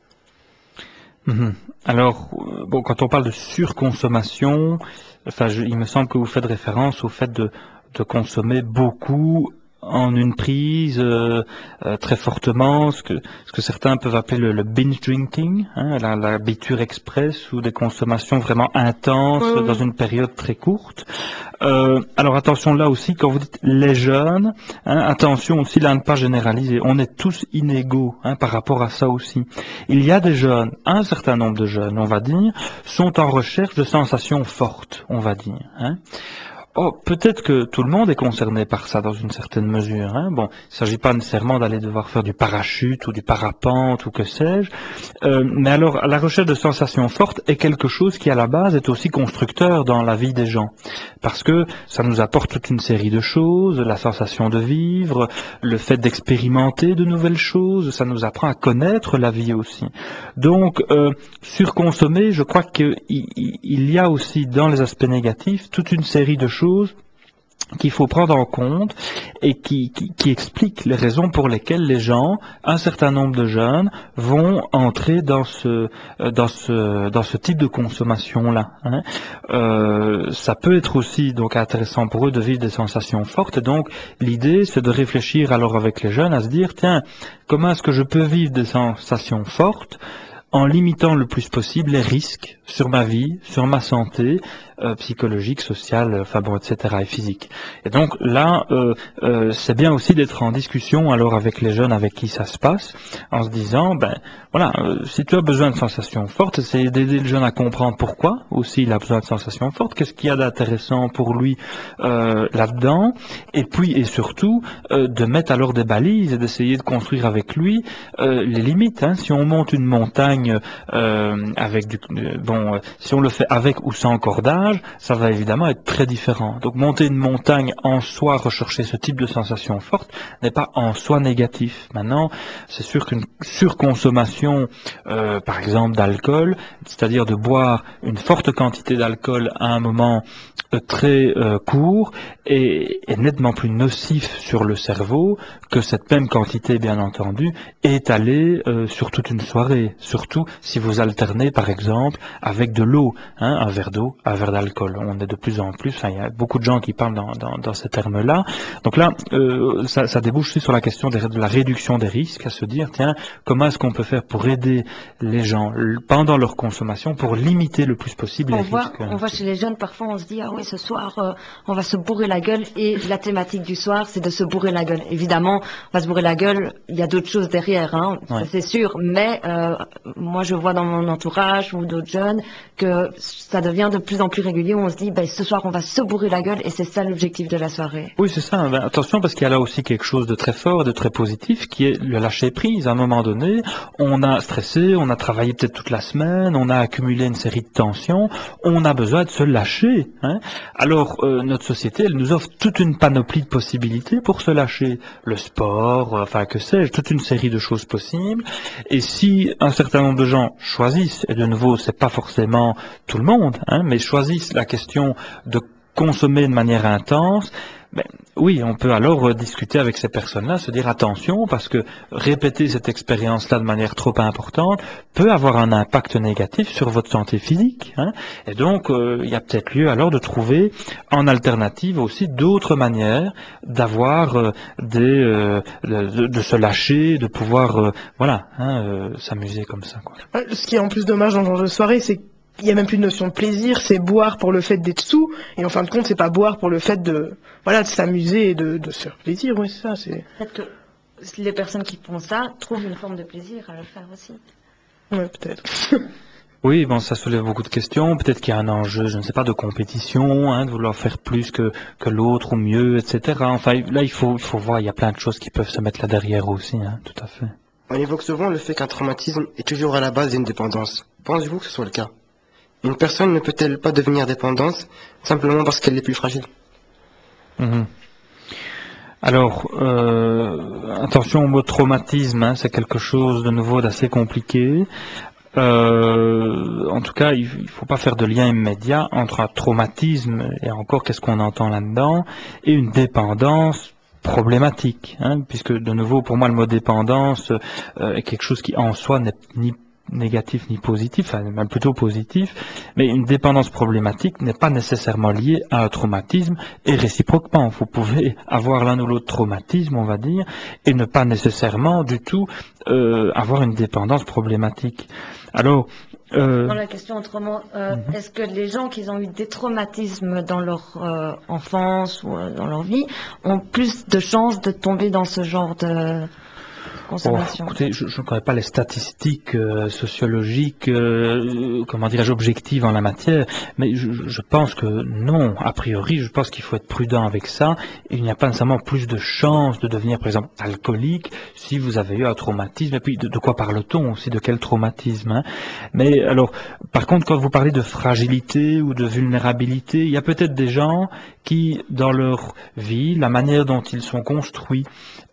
Alors, bon, quand on parle de surconsommation, enfin, il me semble que vous faites référence au fait de consommer beaucoup en une prise très fortement, ce que certains peuvent appeler le binge drinking, hein, la biture express, ou des consommations vraiment intenses dans une période très courte. Alors attention là aussi, quand vous dites les jeunes, hein, attention aussi là à ne pas généraliser. On est tous inégaux par rapport à ça aussi. Il y a des jeunes, un certain nombre de jeunes, on va dire, sont en recherche de sensations fortes, on va dire. Oh, peut-être que tout le monde est concerné par ça dans une certaine mesure. Bon, il ne s'agit pas nécessairement d'aller devoir faire du parachute ou du parapente ou que sais-je. Mais alors, la recherche de sensations fortes est quelque chose qui, à la base, est aussi constructeur dans la vie des gens. Parce que ça nous apporte toute une série de choses, la sensation de vivre, le fait d'expérimenter de nouvelles choses, ça nous apprend à connaître la vie aussi. Donc, surconsommer, je crois qu'il y a aussi dans les aspects négatifs toute une série de choses qu'il faut prendre en compte et qui expliquent les raisons pour lesquelles les gens, un certain nombre de jeunes, vont entrer dans ce type de consommation-là. Ça peut être aussi donc intéressant pour eux de vivre des sensations fortes, et donc l'idée c'est de réfléchir alors avec les jeunes à se dire, tiens, comment est-ce que je peux vivre des sensations fortes en limitant le plus possible les risques sur ma vie, sur ma santé, psychologique, sociale, enfin bon, etc. et physique. Et donc là, c'est bien aussi d'être en discussion alors avec les jeunes avec qui ça se passe, en se disant, ben voilà, si tu as besoin de sensations fortes, c'est d'aider le jeune à comprendre pourquoi aussi il a besoin de sensations fortes, qu'est-ce qu'il y a d'intéressant pour lui là-dedans, et puis et surtout de mettre alors des balises et d'essayer de construire avec lui les limites. Si on monte une montagne avec si on le fait avec ou sans cordage, ça va évidemment être très différent. Donc monter une montagne en soi, rechercher ce type de sensation forte, n'est pas en soi négatif. Maintenant, c'est sûr qu'une surconsommation, par exemple d'alcool, c'est-à-dire de boire une forte quantité d'alcool à un moment très court, est nettement plus nocif sur le cerveau que cette même quantité, bien entendu, étalée sur toute une soirée, sur surtout si vous alternez par exemple avec de l'eau, hein, un verre d'eau, un verre d'alcool. On est de plus en plus, il y a beaucoup de gens qui parlent dans ces termes-là. Donc là, ça débouche aussi sur la question de la réduction des risques, à se dire, tiens, comment est-ce qu'on peut faire pour aider les gens pendant leur consommation, pour limiter le plus possible les risques. On voit chez les jeunes, parfois on se dit, ah oui, ce soir, on va se bourrer la gueule, et la thématique du soir, c'est de se bourrer la gueule. Évidemment, on va se bourrer la gueule, il y a d'autres choses derrière, hein, Ouais. c'est sûr, mais moi je vois dans mon entourage ou d'autres jeunes que ça devient de plus en plus régulier, où on se dit, ben, ce soir on va se bourrer la gueule, et c'est ça l'objectif de la soirée. Oui, c'est ça. Ben, attention, parce qu'il y a là aussi quelque chose de très fort et de très positif, qui est le lâcher-prise. À un moment donné, on a stressé, on a travaillé peut-être toute la semaine, on a accumulé une série de tensions, on a besoin de se lâcher, hein. Alors, notre société, elle nous offre toute une panoplie de possibilités pour se lâcher. Le sport, enfin, que sais-je, toute une série de choses possibles. Et si un certain nombre de gens choisissent, et de nouveau, c'est pas forcément tout le monde, hein, mais choisissent la question de consommer de manière intense, ben, oui, on peut alors discuter avec ces personnes-là, se dire attention, parce que répéter cette expérience-là de manière trop importante peut avoir un impact négatif sur votre santé physique, hein. Et donc, il y a peut-être lieu alors de trouver en alternative aussi d'autres manières d'avoir de se lâcher, de pouvoir voilà, hein, s'amuser comme ça, quoi. Ce qui est en plus dommage dans ce genre de soirée, c'est qu'il n'y a même plus de notion de plaisir, c'est boire pour le fait d'être sous, et en fin de compte, c'est pas boire pour le fait de s'amuser et de se faire plaisir, oui, c'est ça, c'est... Peut-être que les personnes qui font ça trouvent une forme de plaisir à le faire aussi. Ouais, peut-être. Oui, bon, ça soulève beaucoup de questions. Peut-être qu'il y a un enjeu, je ne sais pas, de compétition, hein, de vouloir faire plus que l'autre ou mieux, etc. Enfin, là, il faut voir, il y a plein de choses qui peuvent se mettre là derrière aussi, hein, tout à fait. On évoque souvent le fait qu'un traumatisme est toujours à la base d'une dépendance. Pensez-vous que ce soit le cas? Une personne ne peut-elle pas devenir dépendante simplement parce qu'elle est plus fragile? Mhm. Alors, attention au mot traumatisme, hein, c'est quelque chose de nouveau d'assez compliqué. En tout cas, il ne faut pas faire de lien immédiat entre un traumatisme, et encore qu'est-ce qu'on entend là-dedans, et une dépendance problématique, hein, puisque de nouveau, pour moi, le mot dépendance est quelque chose qui en soi n'est ni négatif ni positif, enfin, même plutôt positif, mais une dépendance problématique n'est pas nécessairement liée à un traumatisme, et réciproquement, vous pouvez avoir l'un ou l'autre traumatisme, on va dire, et ne pas nécessairement du tout avoir une dépendance problématique. Alors, Dans la question autrement, est-ce que les gens qui ont eu des traumatismes dans leur enfance ou dans leur vie ont plus de chances de tomber dans ce genre de consommation? Écoutez, je ne connais pas les statistiques sociologiques, comment dirais-je, objectives en la matière, mais je pense que non, a priori, je pense qu'il faut être prudent avec ça. Il n'y a pas nécessairement plus de chances de devenir, par exemple, alcoolique si vous avez eu un traumatisme. Et puis, de quoi parle-t-on aussi, de quel traumatisme, hein? Mais alors, par contre, quand vous parlez de fragilité ou de vulnérabilité, il y a peut-être des gens qui, dans leur vie, la manière dont ils sont construits,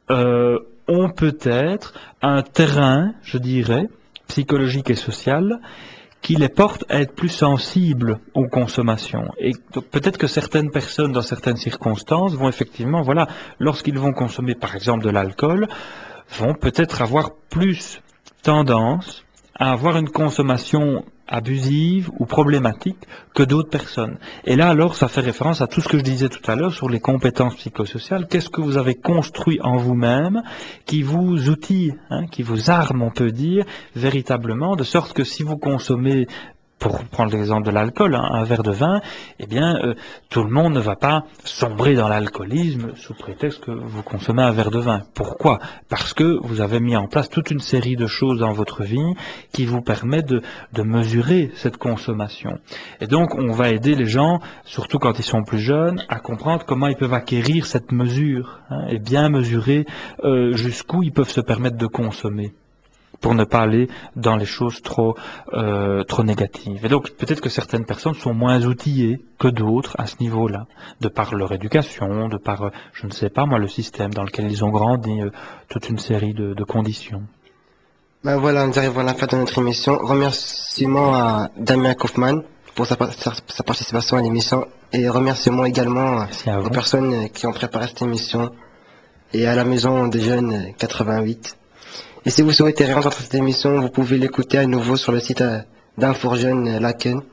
ont peut-être un terrain, je dirais, psychologique et social, qui les porte à être plus sensibles aux consommations. Et donc peut-être que certaines personnes, dans certaines circonstances, vont effectivement, voilà, lorsqu'ils vont consommer par exemple de l'alcool, vont peut-être avoir plus tendance à avoir une consommation abusive ou problématique que d'autres personnes. Et là, alors, ça fait référence à tout ce que je disais tout à l'heure sur les compétences psychosociales. Qu'est-ce que vous avez construit en vous-même qui vous outille, hein, qui vous arme, on peut dire, véritablement, de sorte que si vous consommez, pour prendre l'exemple de l'alcool, hein, un verre de vin, eh bien, tout le monde ne va pas sombrer dans l'alcoolisme sous prétexte que vous consommez un verre de vin. Pourquoi? Parce que vous avez mis en place toute une série de choses dans votre vie qui vous permettent de mesurer cette consommation. Et donc, on va aider les gens, surtout quand ils sont plus jeunes, à comprendre comment ils peuvent acquérir cette mesure, hein, et bien mesurer jusqu'où ils peuvent se permettre de consommer, pour ne pas aller dans les choses trop négatives. Et donc peut-être que certaines personnes sont moins outillées que d'autres à ce niveau-là, de par leur éducation, de par, je ne sais pas moi, le système dans lequel ils ont grandi, toute une série de conditions. Ben voilà, nous arrivons à la fin de notre émission. Remerciements à Damien Kaufmann pour sa participation à l'émission, et remerciements également aux personnes qui ont préparé cette émission, et à la Maison des Jeunes 88. Et si vous souhaitez réentendre cette émission, vous pouvez l'écouter à nouveau sur le site d'Infourjeune Laken,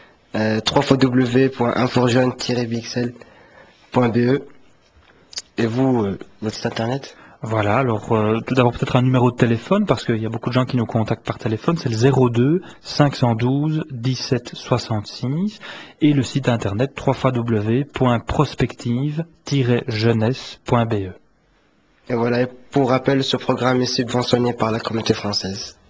www.inforjeune-bixel.be. Et vous, votre site internet? Voilà, alors tout d'abord peut-être un numéro de téléphone, parce qu'il y a beaucoup de gens qui nous contactent par téléphone, c'est le 02 512 17 66, et le site internet www.prospective-jeunesse.be. Et voilà, pour rappel, ce programme est subventionné par la Communauté française.